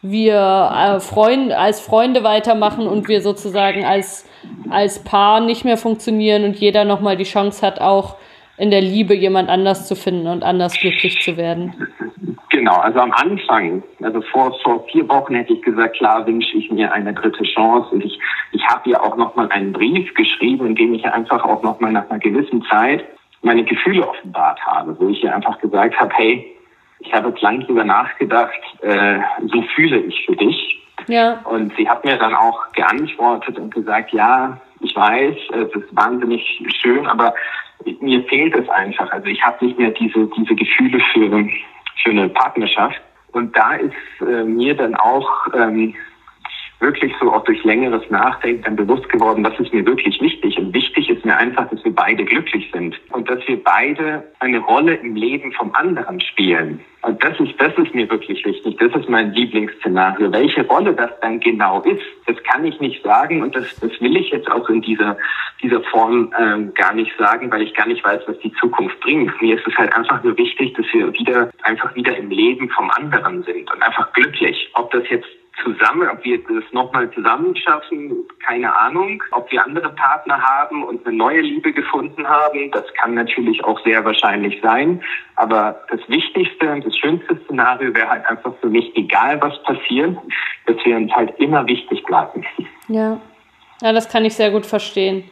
wir äh, Freund, als Freunde weitermachen und wir sozusagen als, als Paar nicht mehr funktionieren und jeder nochmal die Chance hat, auch in der Liebe jemand anders zu finden und anders glücklich zu werden. Genau, also am Anfang, also vor, vor vier Wochen hätte ich gesagt, klar wünsche ich mir eine dritte Chance. Und ich, ich habe ihr auch nochmal einen Brief geschrieben, in dem ich einfach auch nochmal nach einer gewissen Zeit meine Gefühle offenbart habe, wo ich ihr einfach gesagt habe, hey, ich habe jetzt lange drüber nachgedacht, äh, so fühle ich für dich. Ja. Und sie hat mir dann auch geantwortet und gesagt, ja, ich weiß, es ist wahnsinnig schön, aber mir fehlt es einfach. Also ich habe nicht mehr diese diese Gefühle für für eine Partnerschaft. Und da ist äh, mir dann auch ähm, wirklich so auch durch längeres Nachdenken dann bewusst geworden, das ist mir wirklich wichtig. Und wichtig ist mir einfach, dass wir beide glücklich sind und dass wir beide eine Rolle im Leben vom anderen spielen. Und das ist, das ist mir wirklich wichtig. Das ist mein Lieblingsszenario. Welche Rolle das dann genau ist, das kann ich nicht sagen und das, das will ich jetzt auch in dieser, dieser Form ähm, gar nicht sagen, weil ich gar nicht weiß, was die Zukunft bringt. Mir ist es halt einfach nur wichtig, dass wir wieder, einfach wieder im Leben vom anderen sind und einfach glücklich. Ob das jetzt zusammen, ob wir das nochmal zusammen schaffen, keine Ahnung. Ob wir andere Partner haben und eine neue Liebe gefunden haben, das kann natürlich auch sehr wahrscheinlich sein. Aber das Wichtigste und das schönste Szenario wäre halt einfach für mich, egal was passiert, dass wir uns halt immer wichtig bleiben. Ja, ja, das kann ich sehr gut verstehen.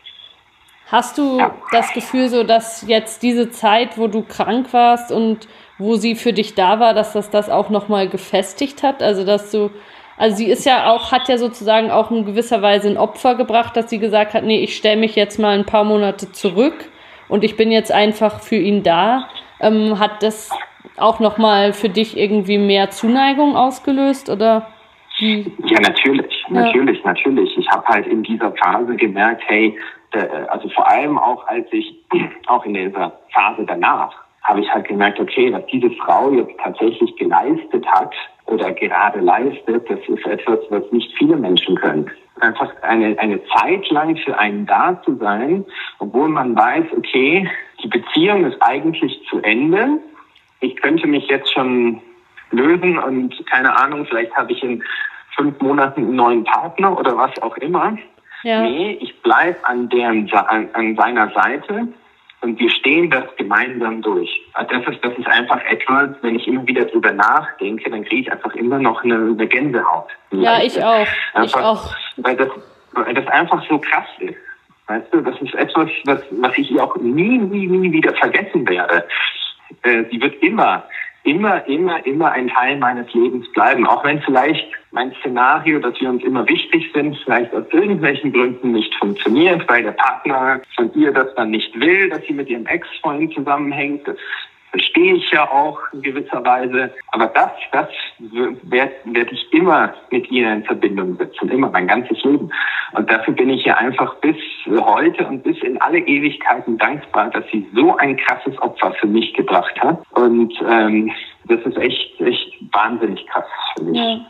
Hast du Ja. das Gefühl so, dass jetzt diese Zeit, wo du krank warst und wo sie für dich da war, dass das das auch nochmal gefestigt hat? Also, dass du, also sie ist ja auch, hat ja sozusagen auch in gewisser Weise ein Opfer gebracht, dass sie gesagt hat, nee, ich stelle mich jetzt mal ein paar Monate zurück und ich bin jetzt einfach für ihn da. Ähm, hat das auch nochmal für dich irgendwie mehr Zuneigung ausgelöst oder wie? Ja, natürlich, Ja. natürlich, natürlich. Ich habe halt in dieser Phase gemerkt, hey, äh, also vor allem auch als ich, auch in dieser Phase danach, habe ich halt gemerkt, okay, was diese Frau jetzt tatsächlich geleistet hat oder gerade leistet, das ist etwas, was nicht viele Menschen können. Einfach eine, eine Zeit lang für einen da zu sein, obwohl man weiß, okay, die Beziehung ist eigentlich zu Ende. Ich könnte mich jetzt schon lösen und keine Ahnung, vielleicht habe ich in fünf Monaten einen neuen Partner oder was auch immer. Ja. Nee, ich bleibe an, deren, an, an seiner Seite. Und wir stehen das gemeinsam durch. Das ist, das ist einfach etwas, wenn ich immer wieder drüber nachdenke, dann kriege ich einfach immer noch eine, eine Gänsehaut. Ja, ich auch. Einfach, ich auch. Weil das, weil das einfach so krass ist. Weißt du, das ist etwas, was, was ich auch nie, nie, nie wieder vergessen werde. Äh, sie wird immer, immer, immer, immer ein Teil meines Lebens bleiben. Auch wenn vielleicht mein Szenario, dass wir uns immer wichtig sind, vielleicht aus irgendwelchen Gründen nicht funktioniert, weil der Partner von ihr das dann nicht will, dass sie mit ihrem Ex-Freund zusammenhängt. Das verstehe ich ja auch in gewisser Weise. Aber das, das werde werd ich immer mit ihr in Verbindung setzen, immer mein ganzes Leben. Und dafür bin ich ja einfach bis heute und bis in alle Ewigkeiten dankbar, dass sie so ein krasses Opfer für mich gebracht hat. Und ähm, das ist echt, echt wahnsinnig krass für mich. Ja.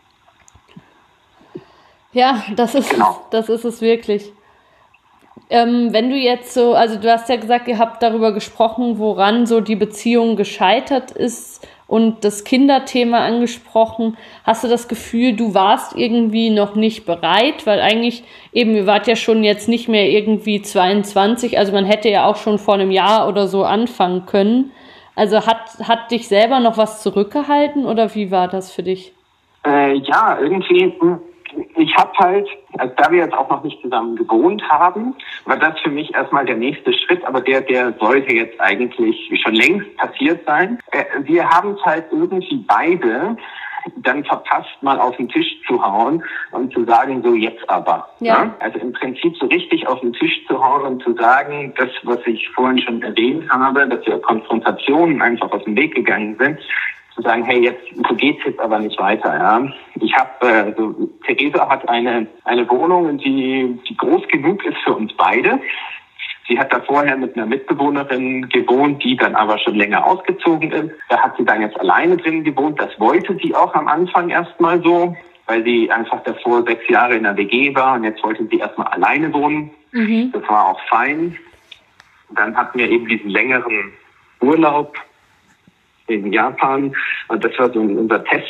Ja, das ist, Genau. das ist es wirklich. Ähm, wenn du jetzt so, also du hast ja gesagt, ihr habt darüber gesprochen, woran so die Beziehung gescheitert ist und das Kinderthema angesprochen. Hast du das Gefühl, du warst irgendwie noch nicht bereit? Weil eigentlich eben, ihr wart ja schon jetzt nicht mehr irgendwie zweiundzwanzig, also man hätte ja auch schon vor einem Jahr oder so anfangen können. Also hat, hat dich selber noch was zurückgehalten oder wie war das für dich? Äh, ja, irgendwie... Ich habe halt, also da wir jetzt auch noch nicht zusammen gewohnt haben, war das für mich erstmal der nächste Schritt, aber der, der sollte jetzt eigentlich schon längst passiert sein. Äh, wir haben es halt irgendwie beide dann verpasst, mal auf den Tisch zu hauen und zu sagen, so jetzt aber. Ja. Ja? Also im Prinzip so richtig auf den Tisch zu hauen und zu sagen, das, was ich vorhin schon erwähnt habe, dass wir Konfrontationen einfach aus dem Weg gegangen sind, zu sagen, hey, jetzt so geht's jetzt aber nicht weiter. Ja, ich habe, äh, also Theresa hat eine eine Wohnung, die die groß genug ist für uns beide. Sie hat da vorher mit einer Mitbewohnerin gewohnt, die dann aber schon länger ausgezogen ist. Da hat sie dann jetzt alleine drin gewohnt. Das wollte sie auch am Anfang erstmal so, weil sie einfach davor sechs Jahre in der W G war und jetzt wollte sie erstmal alleine wohnen. Mhm. Das war auch fein. Dann hatten wir eben diesen längeren Urlaub in Japan und das war so unser Test,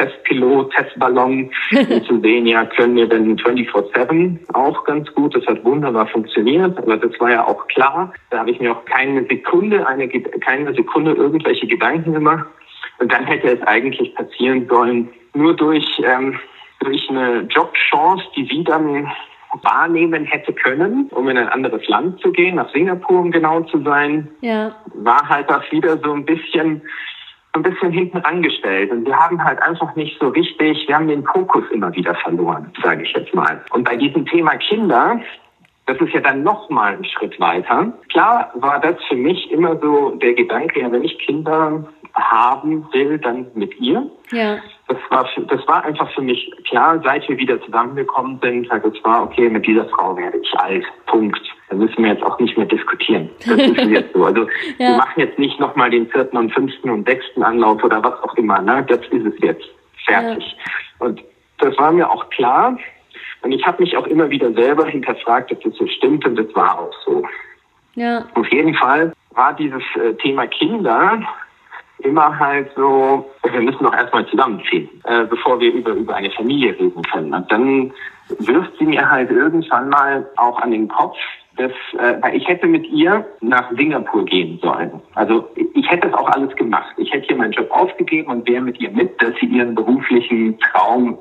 Testpilot, Testballon, um zu sehen, ja, können wir denn vierundzwanzig sieben auch ganz gut. Das hat wunderbar funktioniert, aber das war ja auch klar. Da habe ich mir auch keine Sekunde, eine, keine Sekunde irgendwelche Gedanken gemacht. Und dann hätte es eigentlich passieren sollen, nur durch, ähm, durch eine Jobchance, die sie dann wahrnehmen hätte können, um in ein anderes Land zu gehen, nach Singapur, um genau zu sein, ja. war halt das wieder so ein bisschen, so ein bisschen hinten angestellt. Und wir haben halt einfach nicht so richtig, wir haben den Fokus immer wieder verloren, sage ich jetzt mal. Und bei diesem Thema Kinder, das ist ja dann noch mal ein Schritt weiter. Klar war das für mich immer so der Gedanke, ja, wenn ich Kinder haben will, dann mit ihr. Ja. Das war, das war einfach für mich klar, seit wir wieder zusammengekommen sind, halt, es war, okay, mit dieser Frau werde ich alt, Punkt. Da müssen wir jetzt auch nicht mehr diskutieren. Das ist jetzt so. Also, ja. Wir machen jetzt nicht nochmal den vierten und fünften und sechsten Anlauf oder was auch immer, ne? Das ist es jetzt. Fertig. Ja. Und das war mir auch klar. Und ich habe mich auch immer wieder selber hinterfragt, ob das so stimmt, und das war auch so. Ja. Auf jeden Fall war dieses äh, Thema Kinder immer halt so, wir müssen doch erstmal zusammenziehen, äh, bevor wir über, über eine Familie reden können. Und dann wirft sie mir halt irgendwann mal auch an den Kopf, dass, äh, weil ich hätte mit ihr nach Singapur gehen sollen. Also ich hätte das auch alles gemacht. Ich hätte hier meinen Job aufgegeben und wäre mit ihr mit, dass sie ihren beruflichen Traum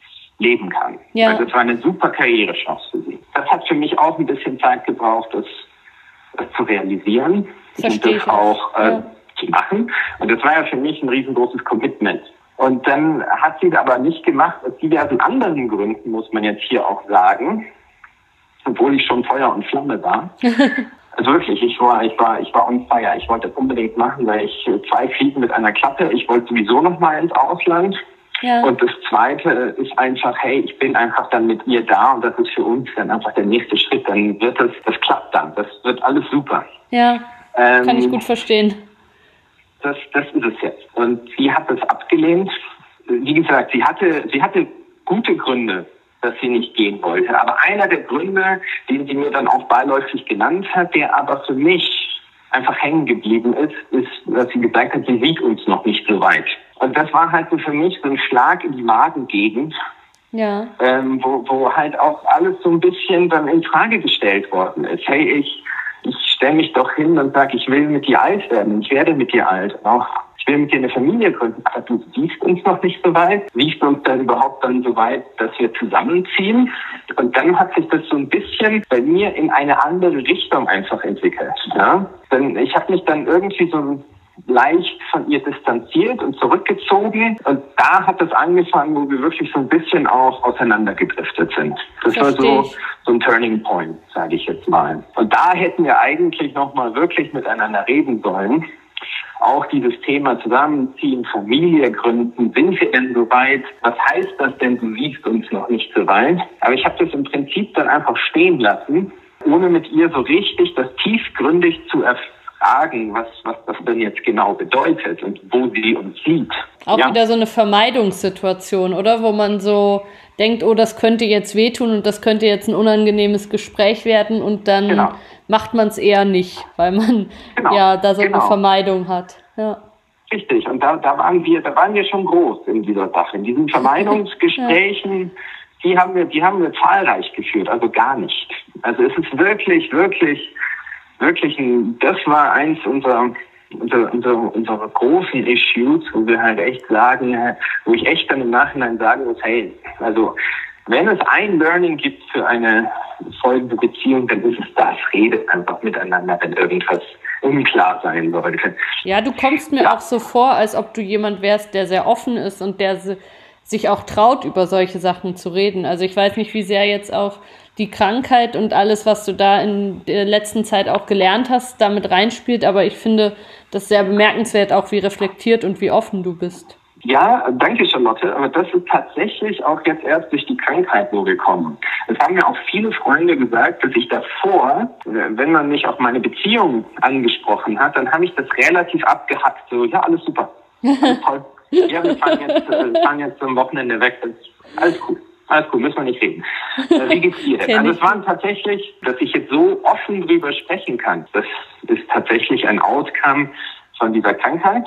leben kann. Ja. Also das war eine super Karrierechance für sie. Das hat für mich auch ein bisschen Zeit gebraucht, das, das zu realisieren. Verstehe und das auch äh, ja. zu machen. Und das war ja für mich ein riesengroßes Commitment. Und dann hat sie es aber nicht gemacht, aus diversen anderen Gründen, muss man jetzt hier auch sagen, obwohl ich schon Feuer und Flamme war. Also wirklich, ich war, ich war, ich war on fire. Ich wollte das unbedingt machen, weil ich zwei Fliegen mit einer Klappe, ich wollte sowieso noch mal ins Ausland. Ja. Und das Zweite ist einfach, hey, ich bin einfach dann mit ihr da, und das ist für uns dann einfach der nächste Schritt. Dann wird das, das klappt dann. Das wird alles super. Ja, ähm, kann ich gut verstehen. Das, das ist es jetzt. Und sie hat es abgelehnt. Wie gesagt, sie hatte, sie hatte gute Gründe, dass sie nicht gehen wollte. Aber einer der Gründe, den sie mir dann auch beiläufig genannt hat, der aber für mich einfach hängen geblieben ist, ist, dass sie gesagt hat, sie sieht uns noch nicht so weit. Und das war halt so für mich so ein Schlag in die Magengegend, ja. ähm, wo, wo halt auch alles so ein bisschen dann in Frage gestellt worden ist. Hey, ich, ich stelle mich doch hin und sage, ich will mit dir alt werden. Ich werde mit dir alt. Auch ich will mit dir eine Familie gründen. Aber du siehst uns noch nicht so weit. Siehst du uns dann überhaupt dann so weit, dass wir zusammenziehen? Und dann hat sich das so ein bisschen bei mir in eine andere Richtung einfach entwickelt. Ja? Denn ich habe mich dann irgendwie so leicht von ihr distanziert und zurückgezogen. Und da hat es angefangen, wo wir wirklich so ein bisschen auch auseinandergedriftet sind. Das Versteh war so, ich. so ein Turning Point, sage ich jetzt mal. Und da hätten wir eigentlich nochmal wirklich miteinander reden sollen. Auch dieses Thema Zusammenziehen, Familie gründen, sind wir denn so weit? Was heißt das denn, du siehst uns noch nicht so weit? Aber ich habe das im Prinzip dann einfach stehen lassen, ohne mit ihr so richtig das tiefgründig zu erfragen, was, was das denn jetzt genau bedeutet und wo sie uns sieht. Auch ja. wieder so eine Vermeidungssituation, oder? Wo man so denkt, oh, das könnte jetzt wehtun und das könnte jetzt ein unangenehmes Gespräch werden, und dann genau. macht man es eher nicht, weil man genau. ja da so genau. eine Vermeidung hat. Ja. Richtig, und da, da waren wir, da waren wir schon groß in dieser Sache. In diesen Vermeidungsgesprächen, ja. die haben wir, die haben wir zahlreich geführt, also gar nicht. Also es ist wirklich, wirklich, wirklich ein, das war eins unserer Unsere, unsere, unsere großen Issues, wo wir halt echt sagen, wo ich echt dann im Nachhinein sagen muss, hey, also wenn es ein Learning gibt für eine folgende Beziehung, dann ist es das, redet einfach miteinander, wenn irgendwas unklar sein sollte. Ja, du kommst mir ja. auch so vor, als ob du jemand wärst, der sehr offen ist und der sich auch traut, über solche Sachen zu reden. Also ich weiß nicht, wie sehr jetzt auch die Krankheit und alles, was du da in der letzten Zeit auch gelernt hast, damit reinspielt, aber ich finde das sehr bemerkenswert, auch wie reflektiert und wie offen du bist. Ja, danke Charlotte, aber das ist tatsächlich auch jetzt erst durch die Krankheit nur gekommen. Es haben mir auch viele Freunde gesagt, dass ich davor, wenn man mich auf meine Beziehung angesprochen hat, dann habe ich das relativ abgehackt, so, ja, alles super, alles toll. Ja, wir fahren jetzt, äh, fahren jetzt am Wochenende weg, alles cool. Alles gut, müssen wir nicht reden. Äh, wie geht's dir denn? Also es waren tatsächlich, dass ich jetzt so offen drüber sprechen kann, das ist tatsächlich ein Outcome von dieser Krankheit.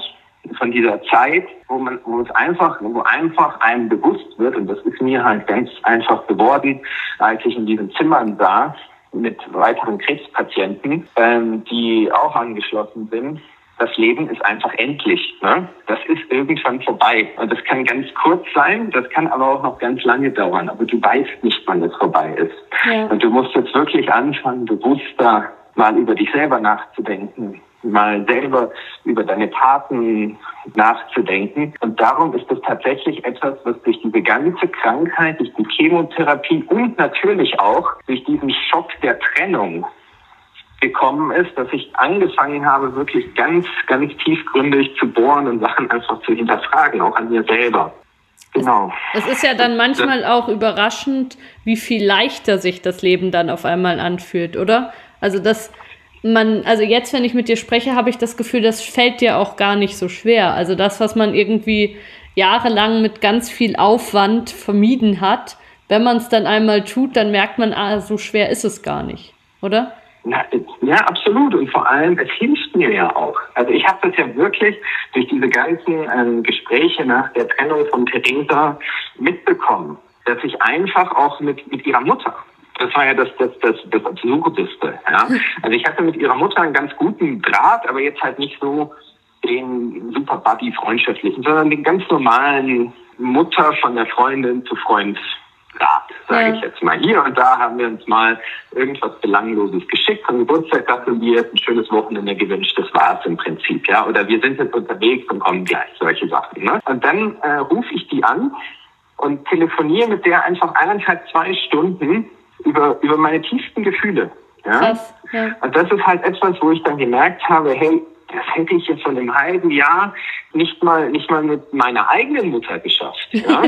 von dieser Zeit, wo man, wo es einfach, wo einfach einem bewusst wird, und das ist mir halt ganz einfach geworden, als ich in diesen Zimmern saß mit weiteren Krebspatienten, ähm, die auch angeschlossen sind. Das Leben ist einfach endlich. Ne? Das ist irgendwann vorbei. Und das kann ganz kurz sein, das kann aber auch noch ganz lange dauern. Aber du weißt nicht, wann es vorbei ist. Ja. Und du musst jetzt wirklich anfangen, bewusster mal über dich selber nachzudenken, mal selber über deine Taten nachzudenken. Und darum ist es tatsächlich etwas, was durch diese ganze Krankheit, durch die Chemotherapie und natürlich auch durch diesen Schock der Trennung gekommen ist, dass ich angefangen habe, wirklich ganz, ganz tiefgründig zu bohren und Sachen einfach zu hinterfragen, auch an mir selber. Genau. Es, es ist ja dann manchmal auch überraschend, wie viel leichter sich das Leben dann auf einmal anfühlt, oder? Also das man, also jetzt, wenn ich mit dir spreche, habe ich das Gefühl, das fällt dir auch gar nicht so schwer. Also das, was man irgendwie jahrelang mit ganz viel Aufwand vermieden hat, wenn man es dann einmal tut, dann merkt man, ah, so schwer ist es gar nicht, oder? Ja, ja, absolut. Und vor allem, es hilft mir ja auch. Also ich habe das ja wirklich durch diese ganzen ähm, Gespräche nach der Trennung von Theresa mitbekommen, dass ich einfach auch mit, mit ihrer Mutter, das war ja das, das, das, das Absurdeste. Ja? Also ich hatte mit ihrer Mutter einen ganz guten Draht, aber jetzt halt nicht so den super Buddy-freundschaftlichen, sondern den ganz normalen Mutter von der Freundin zu Freund Rat, sage ja. ich jetzt mal. Hier und da haben wir uns mal irgendwas Belangloses geschickt, zum Geburtstag gratuliert, ein schönes Wochenende gewünscht, das war es im Prinzip. Ja? Oder wir sind jetzt unterwegs und kommen gleich, solche Sachen. Ne? Und dann äh, rufe ich die an und telefoniere mit der einfach eineinhalb, zwei Stunden über über meine tiefsten Gefühle. Ja? Krass, ja. Und das ist halt etwas, wo ich dann gemerkt habe, hey, das hätte ich jetzt von einem halben Jahr nicht mal nicht mal mit meiner eigenen Mutter geschafft. Ja,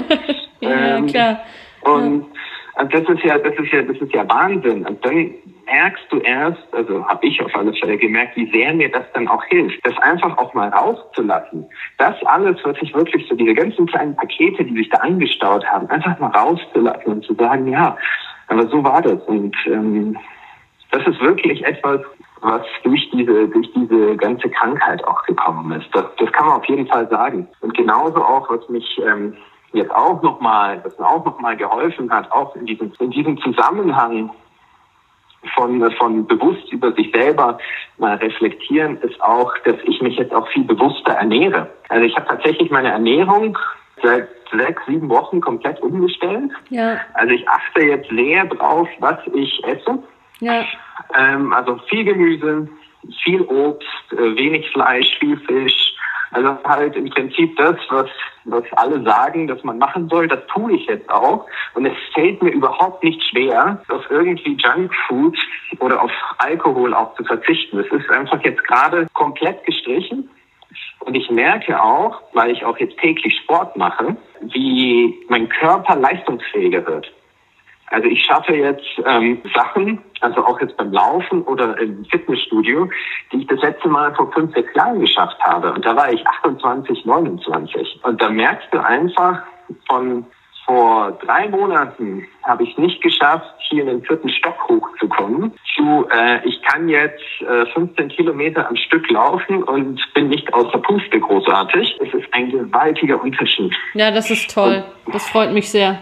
ja ähm, klar. Und ja. das ist ja, das ist ja, das ist ja Wahnsinn. Und dann merkst du erst, also habe ich auf alle Fälle gemerkt, wie sehr mir das dann auch hilft, das einfach auch mal rauszulassen. Das alles, was ich wirklich so, diese ganzen kleinen Pakete, die sich da angestaut haben, einfach mal rauszulassen und zu sagen, ja, aber so war das. Und ähm, das ist wirklich etwas, was durch diese durch diese ganze Krankheit auch gekommen ist. Das, das kann man auf jeden Fall sagen. Und genauso auch, was mich ähm, jetzt auch nochmal, was mir auch nochmal geholfen hat, auch in diesem, in diesem Zusammenhang von, von bewusst über sich selber mal reflektieren, ist auch, dass ich mich jetzt auch viel bewusster ernähre. Also ich habe tatsächlich meine Ernährung seit sechs, sieben Wochen komplett umgestellt. Ja. Also ich achte jetzt sehr drauf, was ich esse. Ja. Ähm, also viel Gemüse, viel Obst, äh, wenig Fleisch, viel Fisch. Also halt im Prinzip das, was, was alle sagen, dass man machen soll, das tue ich jetzt auch. Und es fällt mir überhaupt nicht schwer, auf irgendwie Junkfood oder auf Alkohol auch zu verzichten. Es ist einfach jetzt gerade komplett gestrichen. Und ich merke auch, weil ich auch jetzt täglich Sport mache, wie mein Körper leistungsfähiger wird. Also ich schaffe jetzt ähm, Sachen, also auch jetzt beim Laufen oder im Fitnessstudio, die ich das letzte Mal vor fünf, sechs Jahren geschafft habe. Und da war ich achtundzwanzig, neunundzwanzig. Und da merkst du einfach, von vor drei Monaten habe ich es nicht geschafft, hier in den vierten Stock hochzukommen. Zu, äh, ich kann jetzt äh, fünfzehn Kilometer am Stück laufen und bin nicht außer Puste großartig. Es ist ein gewaltiger Unterschied. Ja, das ist toll. Und das freut mich sehr.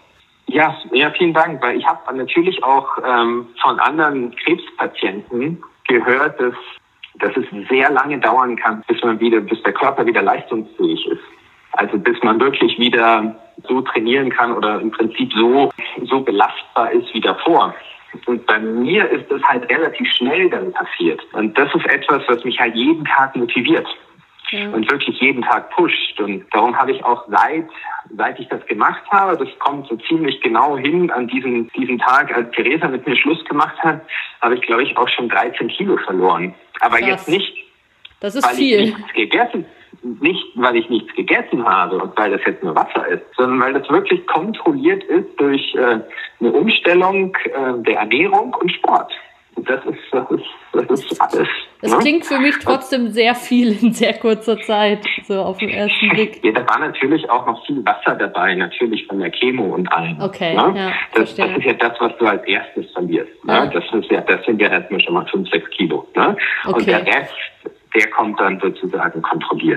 Ja, ja, vielen Dank, weil ich habe natürlich auch ähm, von anderen Krebspatienten gehört, dass, dass es sehr lange dauern kann, bis man wieder, bis der Körper wieder leistungsfähig ist. Also bis man wirklich wieder so trainieren kann oder im Prinzip so, so belastbar ist wie davor. Und bei mir ist das halt relativ schnell dann passiert. Und das ist etwas, was mich halt jeden Tag motiviert. Ja. Und wirklich jeden Tag pusht. Und darum habe ich auch seit, seit ich das gemacht habe, das kommt so ziemlich genau hin an diesen, diesen Tag, als Theresa mit mir Schluss gemacht hat, habe ich, glaube ich, auch schon dreizehn Kilo verloren. Aber Krass. Jetzt nicht, das ist weil viel. ich nichts gegessen Nicht, weil ich nichts gegessen habe und weil das jetzt nur Wasser ist, sondern weil das wirklich kontrolliert ist durch äh, eine Umstellung äh, der Ernährung und Sport. Und das ist, das ist, das ist alles. Das ne? klingt für mich trotzdem sehr viel in sehr kurzer Zeit, so auf den ersten Blick. Ja, da war natürlich auch noch viel Wasser dabei, natürlich von der Chemo und allem. Okay, ne? ja, das, das ist ja das, was du als erstes verlierst. Ja. Ne? Das, ist ja, das sind ja erstmal schon mal fünf, sechs Kilo. Ne? Okay. Und der Rest, der kommt dann sozusagen kontrolliert.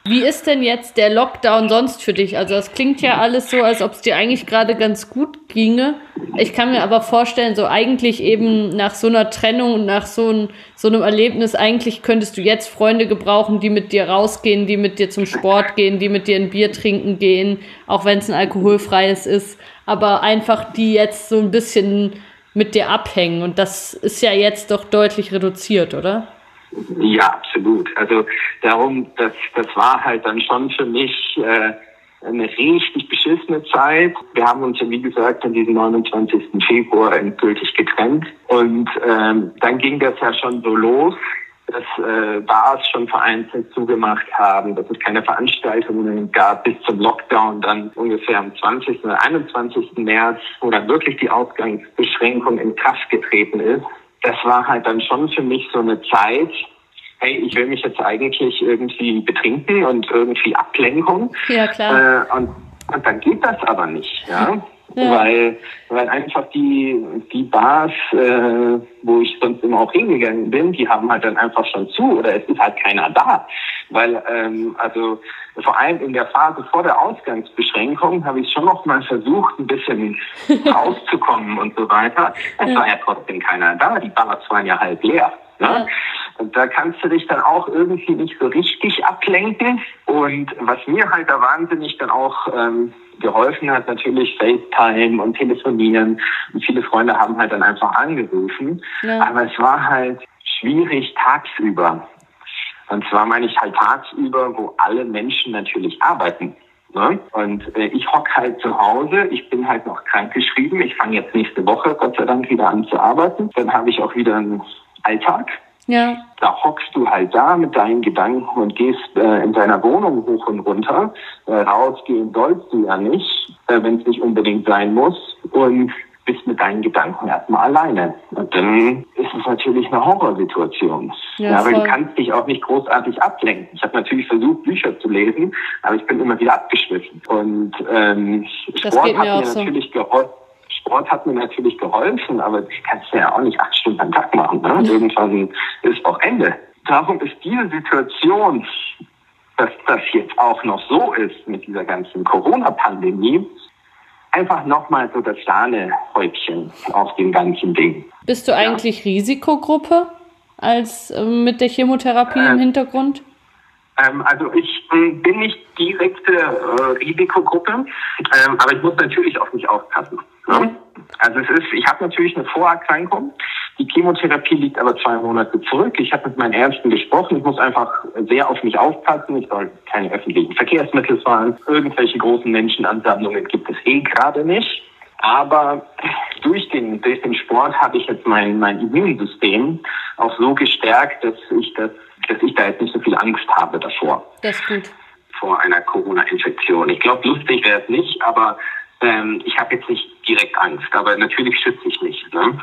Wie ist denn jetzt der Lockdown sonst für dich? Also das klingt ja alles so, als ob es dir eigentlich gerade ganz gut ginge. Ich kann mir aber vorstellen, so eigentlich eben nach so einer Trennung und nach so, ein, so einem Erlebnis, eigentlich könntest du jetzt Freunde gebrauchen, die mit dir rausgehen, die mit dir zum Sport gehen, die mit dir ein Bier trinken gehen, auch wenn es ein alkoholfreies ist, aber einfach die jetzt so ein bisschen mit dir abhängen. Und das ist ja jetzt doch deutlich reduziert, oder? Ja, absolut. Also darum, das, das war halt dann schon für mich äh, eine richtig beschissene Zeit. Wir haben uns ja, wie gesagt, an diesem neunundzwanzigsten Februar endgültig getrennt. Und ähm, dann ging das ja schon so los, dass äh, Bars schon vereinzelt zugemacht haben, dass es keine Veranstaltungen gab bis zum Lockdown, dann ungefähr am zwanzigsten oder einundzwanzigsten März, wo dann wirklich die Ausgangsbeschränkung in Kraft getreten ist. Das war halt dann schon für mich so eine Zeit, hey, ich will mich jetzt eigentlich irgendwie betrinken und irgendwie Ablenkung. Ja, klar. Äh, und, und dann geht das aber nicht, ja. Ja. Weil, weil einfach die, die Bars, äh, wo ich sonst immer auch hingegangen bin, die haben halt dann einfach schon zu oder es ist halt keiner da. Weil, ähm, also, vor allem in der Phase vor der Ausgangsbeschränkung habe ich schon noch mal versucht, ein bisschen rauszukommen und so weiter. Es war ja trotzdem keiner da. Die Bars waren ja halb leer. Ne? Ja. Und da kannst du dich dann auch irgendwie nicht so richtig ablenken. Und was mir halt da wahnsinnig dann auch ähm, geholfen hat, natürlich FaceTime und Telefonieren. Und viele Freunde haben halt dann einfach angerufen. Ja. Aber es war halt schwierig tagsüber. Und zwar meine ich halt tagsüber, wo alle Menschen natürlich arbeiten. Ne? Und äh, ich hocke halt zu Hause, ich bin halt noch krankgeschrieben. Ich fange jetzt nächste Woche, Gott sei Dank, wieder an zu arbeiten. Dann habe ich auch wieder einen Alltag. Ja. Da hockst du halt da mit deinen Gedanken und gehst äh, in deiner Wohnung hoch und runter. Äh, rausgehen sollst du ja nicht, äh, wenn es nicht unbedingt sein muss. Und bist mit deinen Gedanken erstmal alleine. Und dann ist es natürlich eine Horrorsituation. Ja, ja, aber voll. du kannst dich auch nicht großartig ablenken. Ich habe natürlich versucht, Bücher zu lesen, aber ich bin immer wieder abgeschwiffen. Und ähm, Das Sport geht hat mir mir auch so. natürlich geholfen. Sport hat mir natürlich geholfen, aber das kannst du ja auch nicht acht Stunden am Tag machen. Ne? Irgendwann ist auch Ende. Darum ist diese Situation, dass das jetzt auch noch so ist mit dieser ganzen Corona-Pandemie, einfach nochmal so das Sahnehäubchen auf dem ganzen Ding. Bist du eigentlich Risikogruppe als äh, mit der Chemotherapie Äh, im Hintergrund? Ähm, also ich äh, bin nicht direkte äh, Risikogruppe, ähm, aber ich muss natürlich auf mich aufpassen. Ne? Also es ist, ich habe natürlich eine Vorerkrankung. Die Chemotherapie liegt aber zwei Monate zurück. Ich habe mit meinen Ärzten gesprochen. Ich muss einfach sehr auf mich aufpassen. Ich soll keine öffentlichen Verkehrsmittel fahren. Irgendwelche großen Menschenansammlungen gibt es eh gerade nicht. Aber durch den, durch den Sport habe ich jetzt mein, mein Immunsystem auch so gestärkt, dass ich das, dass ich da jetzt nicht so viel Angst habe davor. Das ist gut. Vor einer Corona-Infektion. Ich glaube, lustig wäre es nicht, aber ähm, ich habe jetzt nicht direkt Angst. Aber natürlich schütze ich mich. Ne?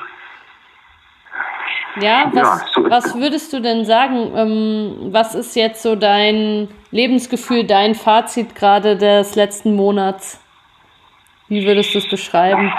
Ja, was, Ja, so ist was es. würdest du denn sagen? Ähm, was ist jetzt so dein Lebensgefühl, dein Fazit gerade des letzten Monats? Wie würdest du es beschreiben?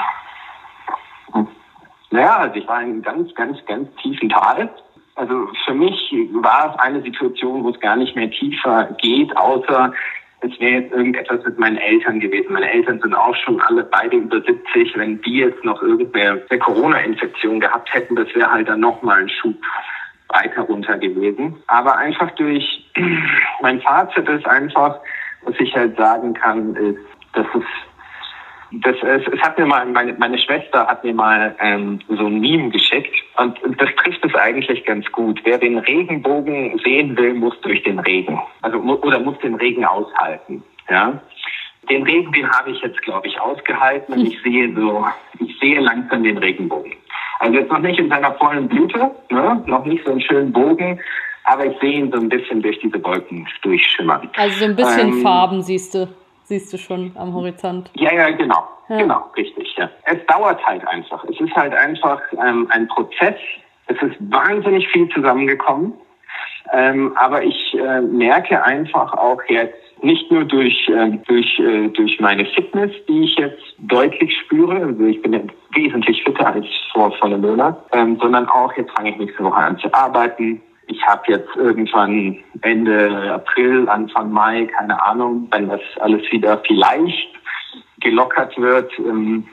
Naja, also ich war in einem ganz, ganz, ganz tiefen Tal. Also für mich war es eine Situation, wo es gar nicht mehr tiefer geht, außer es wäre jetzt irgendetwas mit meinen Eltern gewesen. Meine Eltern sind auch schon alle beide über siebzig. Wenn die jetzt noch irgendeine eine Corona-Infektion gehabt hätten, das wäre halt dann nochmal ein Schub weiter runter gewesen. Aber einfach durch, mein Fazit ist einfach, was ich halt sagen kann, ist, dass es Das, es, es hat mir mal, meine, meine Schwester hat mir mal ähm, so ein Meme geschickt und, und das trifft es eigentlich ganz gut. Wer den Regenbogen sehen will, muss durch den Regen. Also mu- oder muss den Regen aushalten. Ja, den Regen, den habe ich jetzt, glaube ich, ausgehalten und ich sehe so, ich sehe langsam den Regenbogen. Also jetzt noch nicht in seiner vollen Blüte, ne? Noch nicht so einen schönen Bogen, aber ich sehe ihn so ein bisschen durch diese Wolken durchschimmern. Also so ein bisschen Ähm, Farben siehst du, siehst du schon am Horizont. Ja, ja, genau. Ja. Genau, richtig. Ja. Es dauert halt einfach. Es ist halt einfach ähm, ein Prozess. Es ist wahnsinnig viel zusammengekommen. Ähm, aber ich äh, merke einfach auch jetzt, nicht nur durch, äh, durch, äh, durch meine Fitness, die ich jetzt deutlich spüre, also ich bin jetzt wesentlich fitter als vor, vor einem Monat, ähm, sondern auch, jetzt fange ich nächste Woche an zu arbeiten. Ich habe jetzt irgendwann Ende April, Anfang Mai, keine Ahnung, wenn das alles wieder vielleicht gelockert wird, ähm,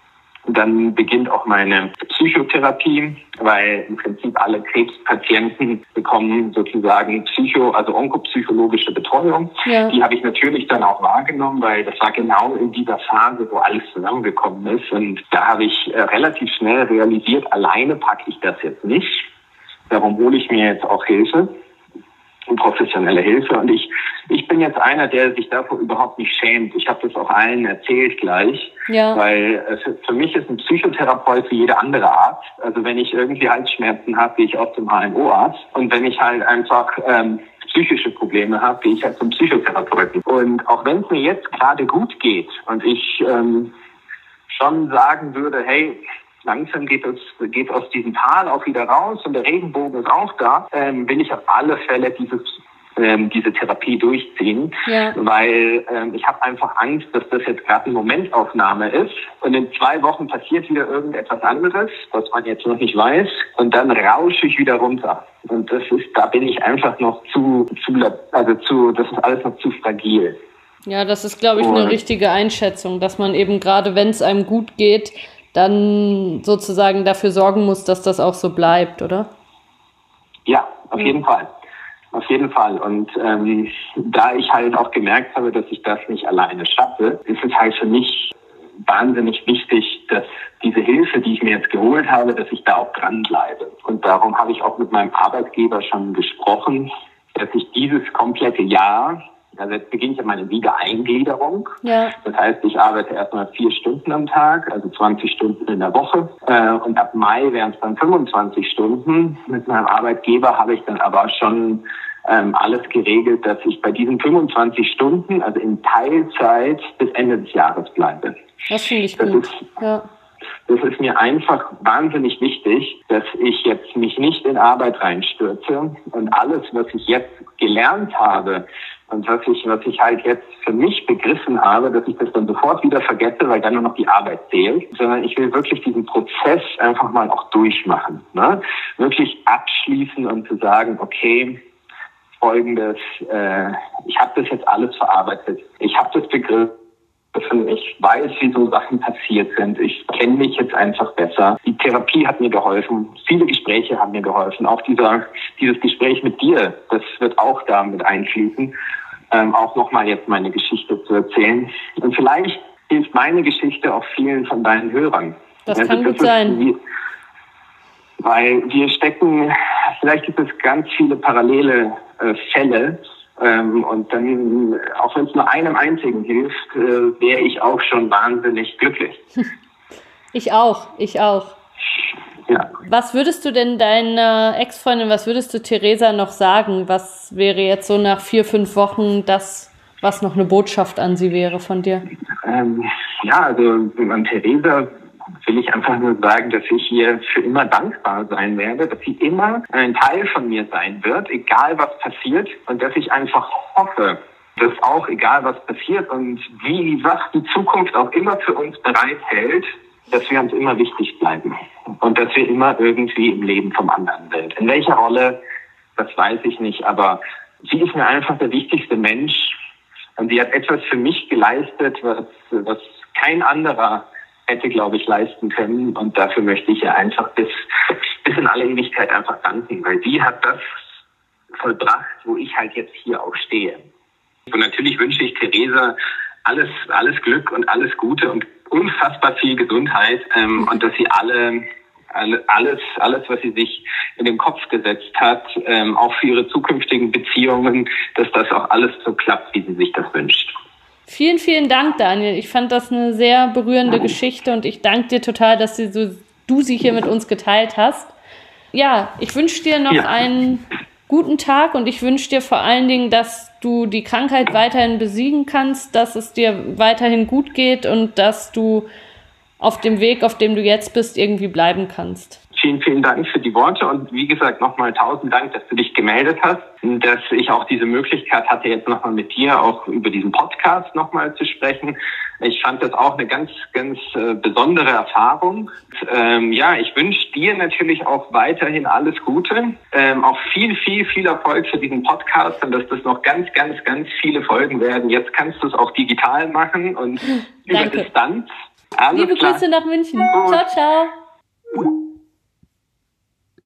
dann beginnt auch meine Psychotherapie, weil im Prinzip alle Krebspatienten bekommen sozusagen Psycho, also onkopsychologische Betreuung. Ja. Die habe ich natürlich dann auch wahrgenommen, weil das war genau in dieser Phase, wo alles zusammengekommen ist. Und da habe ich äh, relativ schnell realisiert, alleine packe ich das jetzt nicht. Darum hole ich mir jetzt auch Hilfe, professionelle Hilfe. Und ich ich bin jetzt einer, der sich davor überhaupt nicht schämt. Ich habe das auch allen erzählt gleich, ja. weil äh, für, für mich ist ein Psychotherapeut wie jeder andere Arzt. Also wenn ich irgendwie Halsschmerzen habe, gehe ich auch zum H N O-Arzt. Und wenn ich halt einfach ähm, psychische Probleme habe, gehe ich halt zum Psychotherapeuten. Und auch wenn es mir jetzt gerade gut geht und ich ähm, schon sagen würde, hey, langsam geht es geht aus diesem Tal auch wieder raus und der Regenbogen ist auch da, ähm, will ich auf alle Fälle dieses ähm, diese Therapie durchziehen, ja. weil ähm, ich habe einfach Angst, dass das jetzt gerade eine Momentaufnahme ist und in zwei Wochen passiert wieder irgendetwas anderes, was man jetzt noch nicht weiß, und dann rausche ich wieder runter. Und das ist, da bin ich einfach noch zu, zu also zu, das ist alles noch zu fragil. Ja, das ist, glaube ich, eine richtige Einschätzung, dass man eben gerade, wenn es einem gut geht, dann sozusagen dafür sorgen muss, dass das auch so bleibt, oder? Ja, auf ja. jeden Fall. Auf jeden Fall. Und ähm, da ich halt auch gemerkt habe, dass ich das nicht alleine schaffe, ist es halt für mich wahnsinnig wichtig, dass diese Hilfe, die ich mir jetzt geholt habe, dass ich da auch dranbleibe. Und darum habe ich auch mit meinem Arbeitgeber schon gesprochen, dass ich dieses komplette Jahr, also jetzt beginne ich ja meine Wiedereingliederung. Ja. Das heißt, ich arbeite erstmal vier Stunden am Tag, also zwanzig Stunden in der Woche. Und ab Mai wären es dann fünfundzwanzig Stunden. Mit meinem Arbeitgeber habe ich dann aber schon ähm, alles geregelt, dass ich bei diesen fünfundzwanzig Stunden, also in Teilzeit, bis Ende des Jahres bleibe. Das finde ich das gut. Ist, ja. Das ist mir einfach wahnsinnig wichtig, dass ich jetzt mich nicht in Arbeit reinstürze und alles, was ich jetzt gelernt habe und was ich, was ich halt jetzt für mich begriffen habe, dass ich das dann sofort wieder vergesse, weil dann nur noch die Arbeit zählt, sondern ich will wirklich diesen Prozess einfach mal auch durchmachen, ne? Wirklich abschließen und zu sagen, okay, Folgendes, äh, ich habe das jetzt alles verarbeitet, ich habe das begriffen, ich weiß, wie so Sachen passiert sind. Ich kenne mich jetzt einfach besser. Die Therapie hat mir geholfen. Viele Gespräche haben mir geholfen. Auch dieser, dieses Gespräch mit dir, das wird auch da mit einfließen. Ähm, auch nochmal jetzt meine Geschichte zu erzählen. Und vielleicht hilft meine Geschichte auch vielen von deinen Hörern. Das also, kann das gut sein. Wie, weil wir stecken, vielleicht gibt es ganz viele parallele äh, Fälle. Ähm, und dann, auch wenn es nur einem einzigen hilft, äh, wäre ich auch schon wahnsinnig glücklich. Ich auch, ich auch. Ja. Was würdest du denn deiner Ex-Freundin, was würdest du Theresa noch sagen? Was wäre jetzt so nach vier, fünf Wochen das, was noch eine Botschaft an sie wäre von dir? Ähm, ja, also an Theresa will ich einfach nur sagen, dass ich ihr für immer dankbar sein werde, dass sie immer ein Teil von mir sein wird, egal was passiert, und dass ich einfach hoffe, dass auch egal was passiert und wie, was die Zukunft auch immer für uns bereithält, dass wir uns immer wichtig bleiben und dass wir immer irgendwie im Leben vom anderen sind. In welcher Rolle, das weiß ich nicht, aber sie ist mir einfach der wichtigste Mensch und sie hat etwas für mich geleistet, was, was kein anderer hätte, glaube ich, leisten können. Und dafür möchte ich ihr einfach bis, bis in alle Ewigkeit einfach danken, weil sie hat das vollbracht, wo ich halt jetzt hier auch stehe. Und natürlich wünsche ich Theresa alles, alles Glück und alles Gute und unfassbar viel Gesundheit, ähm, und dass sie alle, alle, alles, alles, was sie sich in den Kopf gesetzt hat, ähm, auch für ihre zukünftigen Beziehungen, dass das auch alles so klappt, wie sie sich das wünscht. Vielen, vielen Dank, Daniel. Ich fand das eine sehr berührende Geschichte und ich danke dir total, dass du, so, du sie hier mit uns geteilt hast. Ja, ich wünsche dir noch ja. einen guten Tag und ich wünsche dir vor allen Dingen, dass du die Krankheit weiterhin besiegen kannst, dass es dir weiterhin gut geht und dass du auf dem Weg, auf dem du jetzt bist, irgendwie bleiben kannst. Vielen, vielen Dank für die Worte und wie gesagt nochmal tausend Dank, dass du dich gemeldet hast, dass ich auch diese Möglichkeit hatte, jetzt nochmal mit dir auch über diesen Podcast nochmal zu sprechen. Ich fand das auch eine ganz, ganz äh, besondere Erfahrung. Und, ähm, ja, ich wünsche dir natürlich auch weiterhin alles Gute, ähm, auch viel, viel, viel Erfolg für diesen Podcast und dass das noch ganz, ganz, ganz viele Folgen werden. Jetzt kannst du es auch digital machen und über Danke. Distanz. Alles Liebe klar. Grüße nach München. Gut. Ciao, ciao.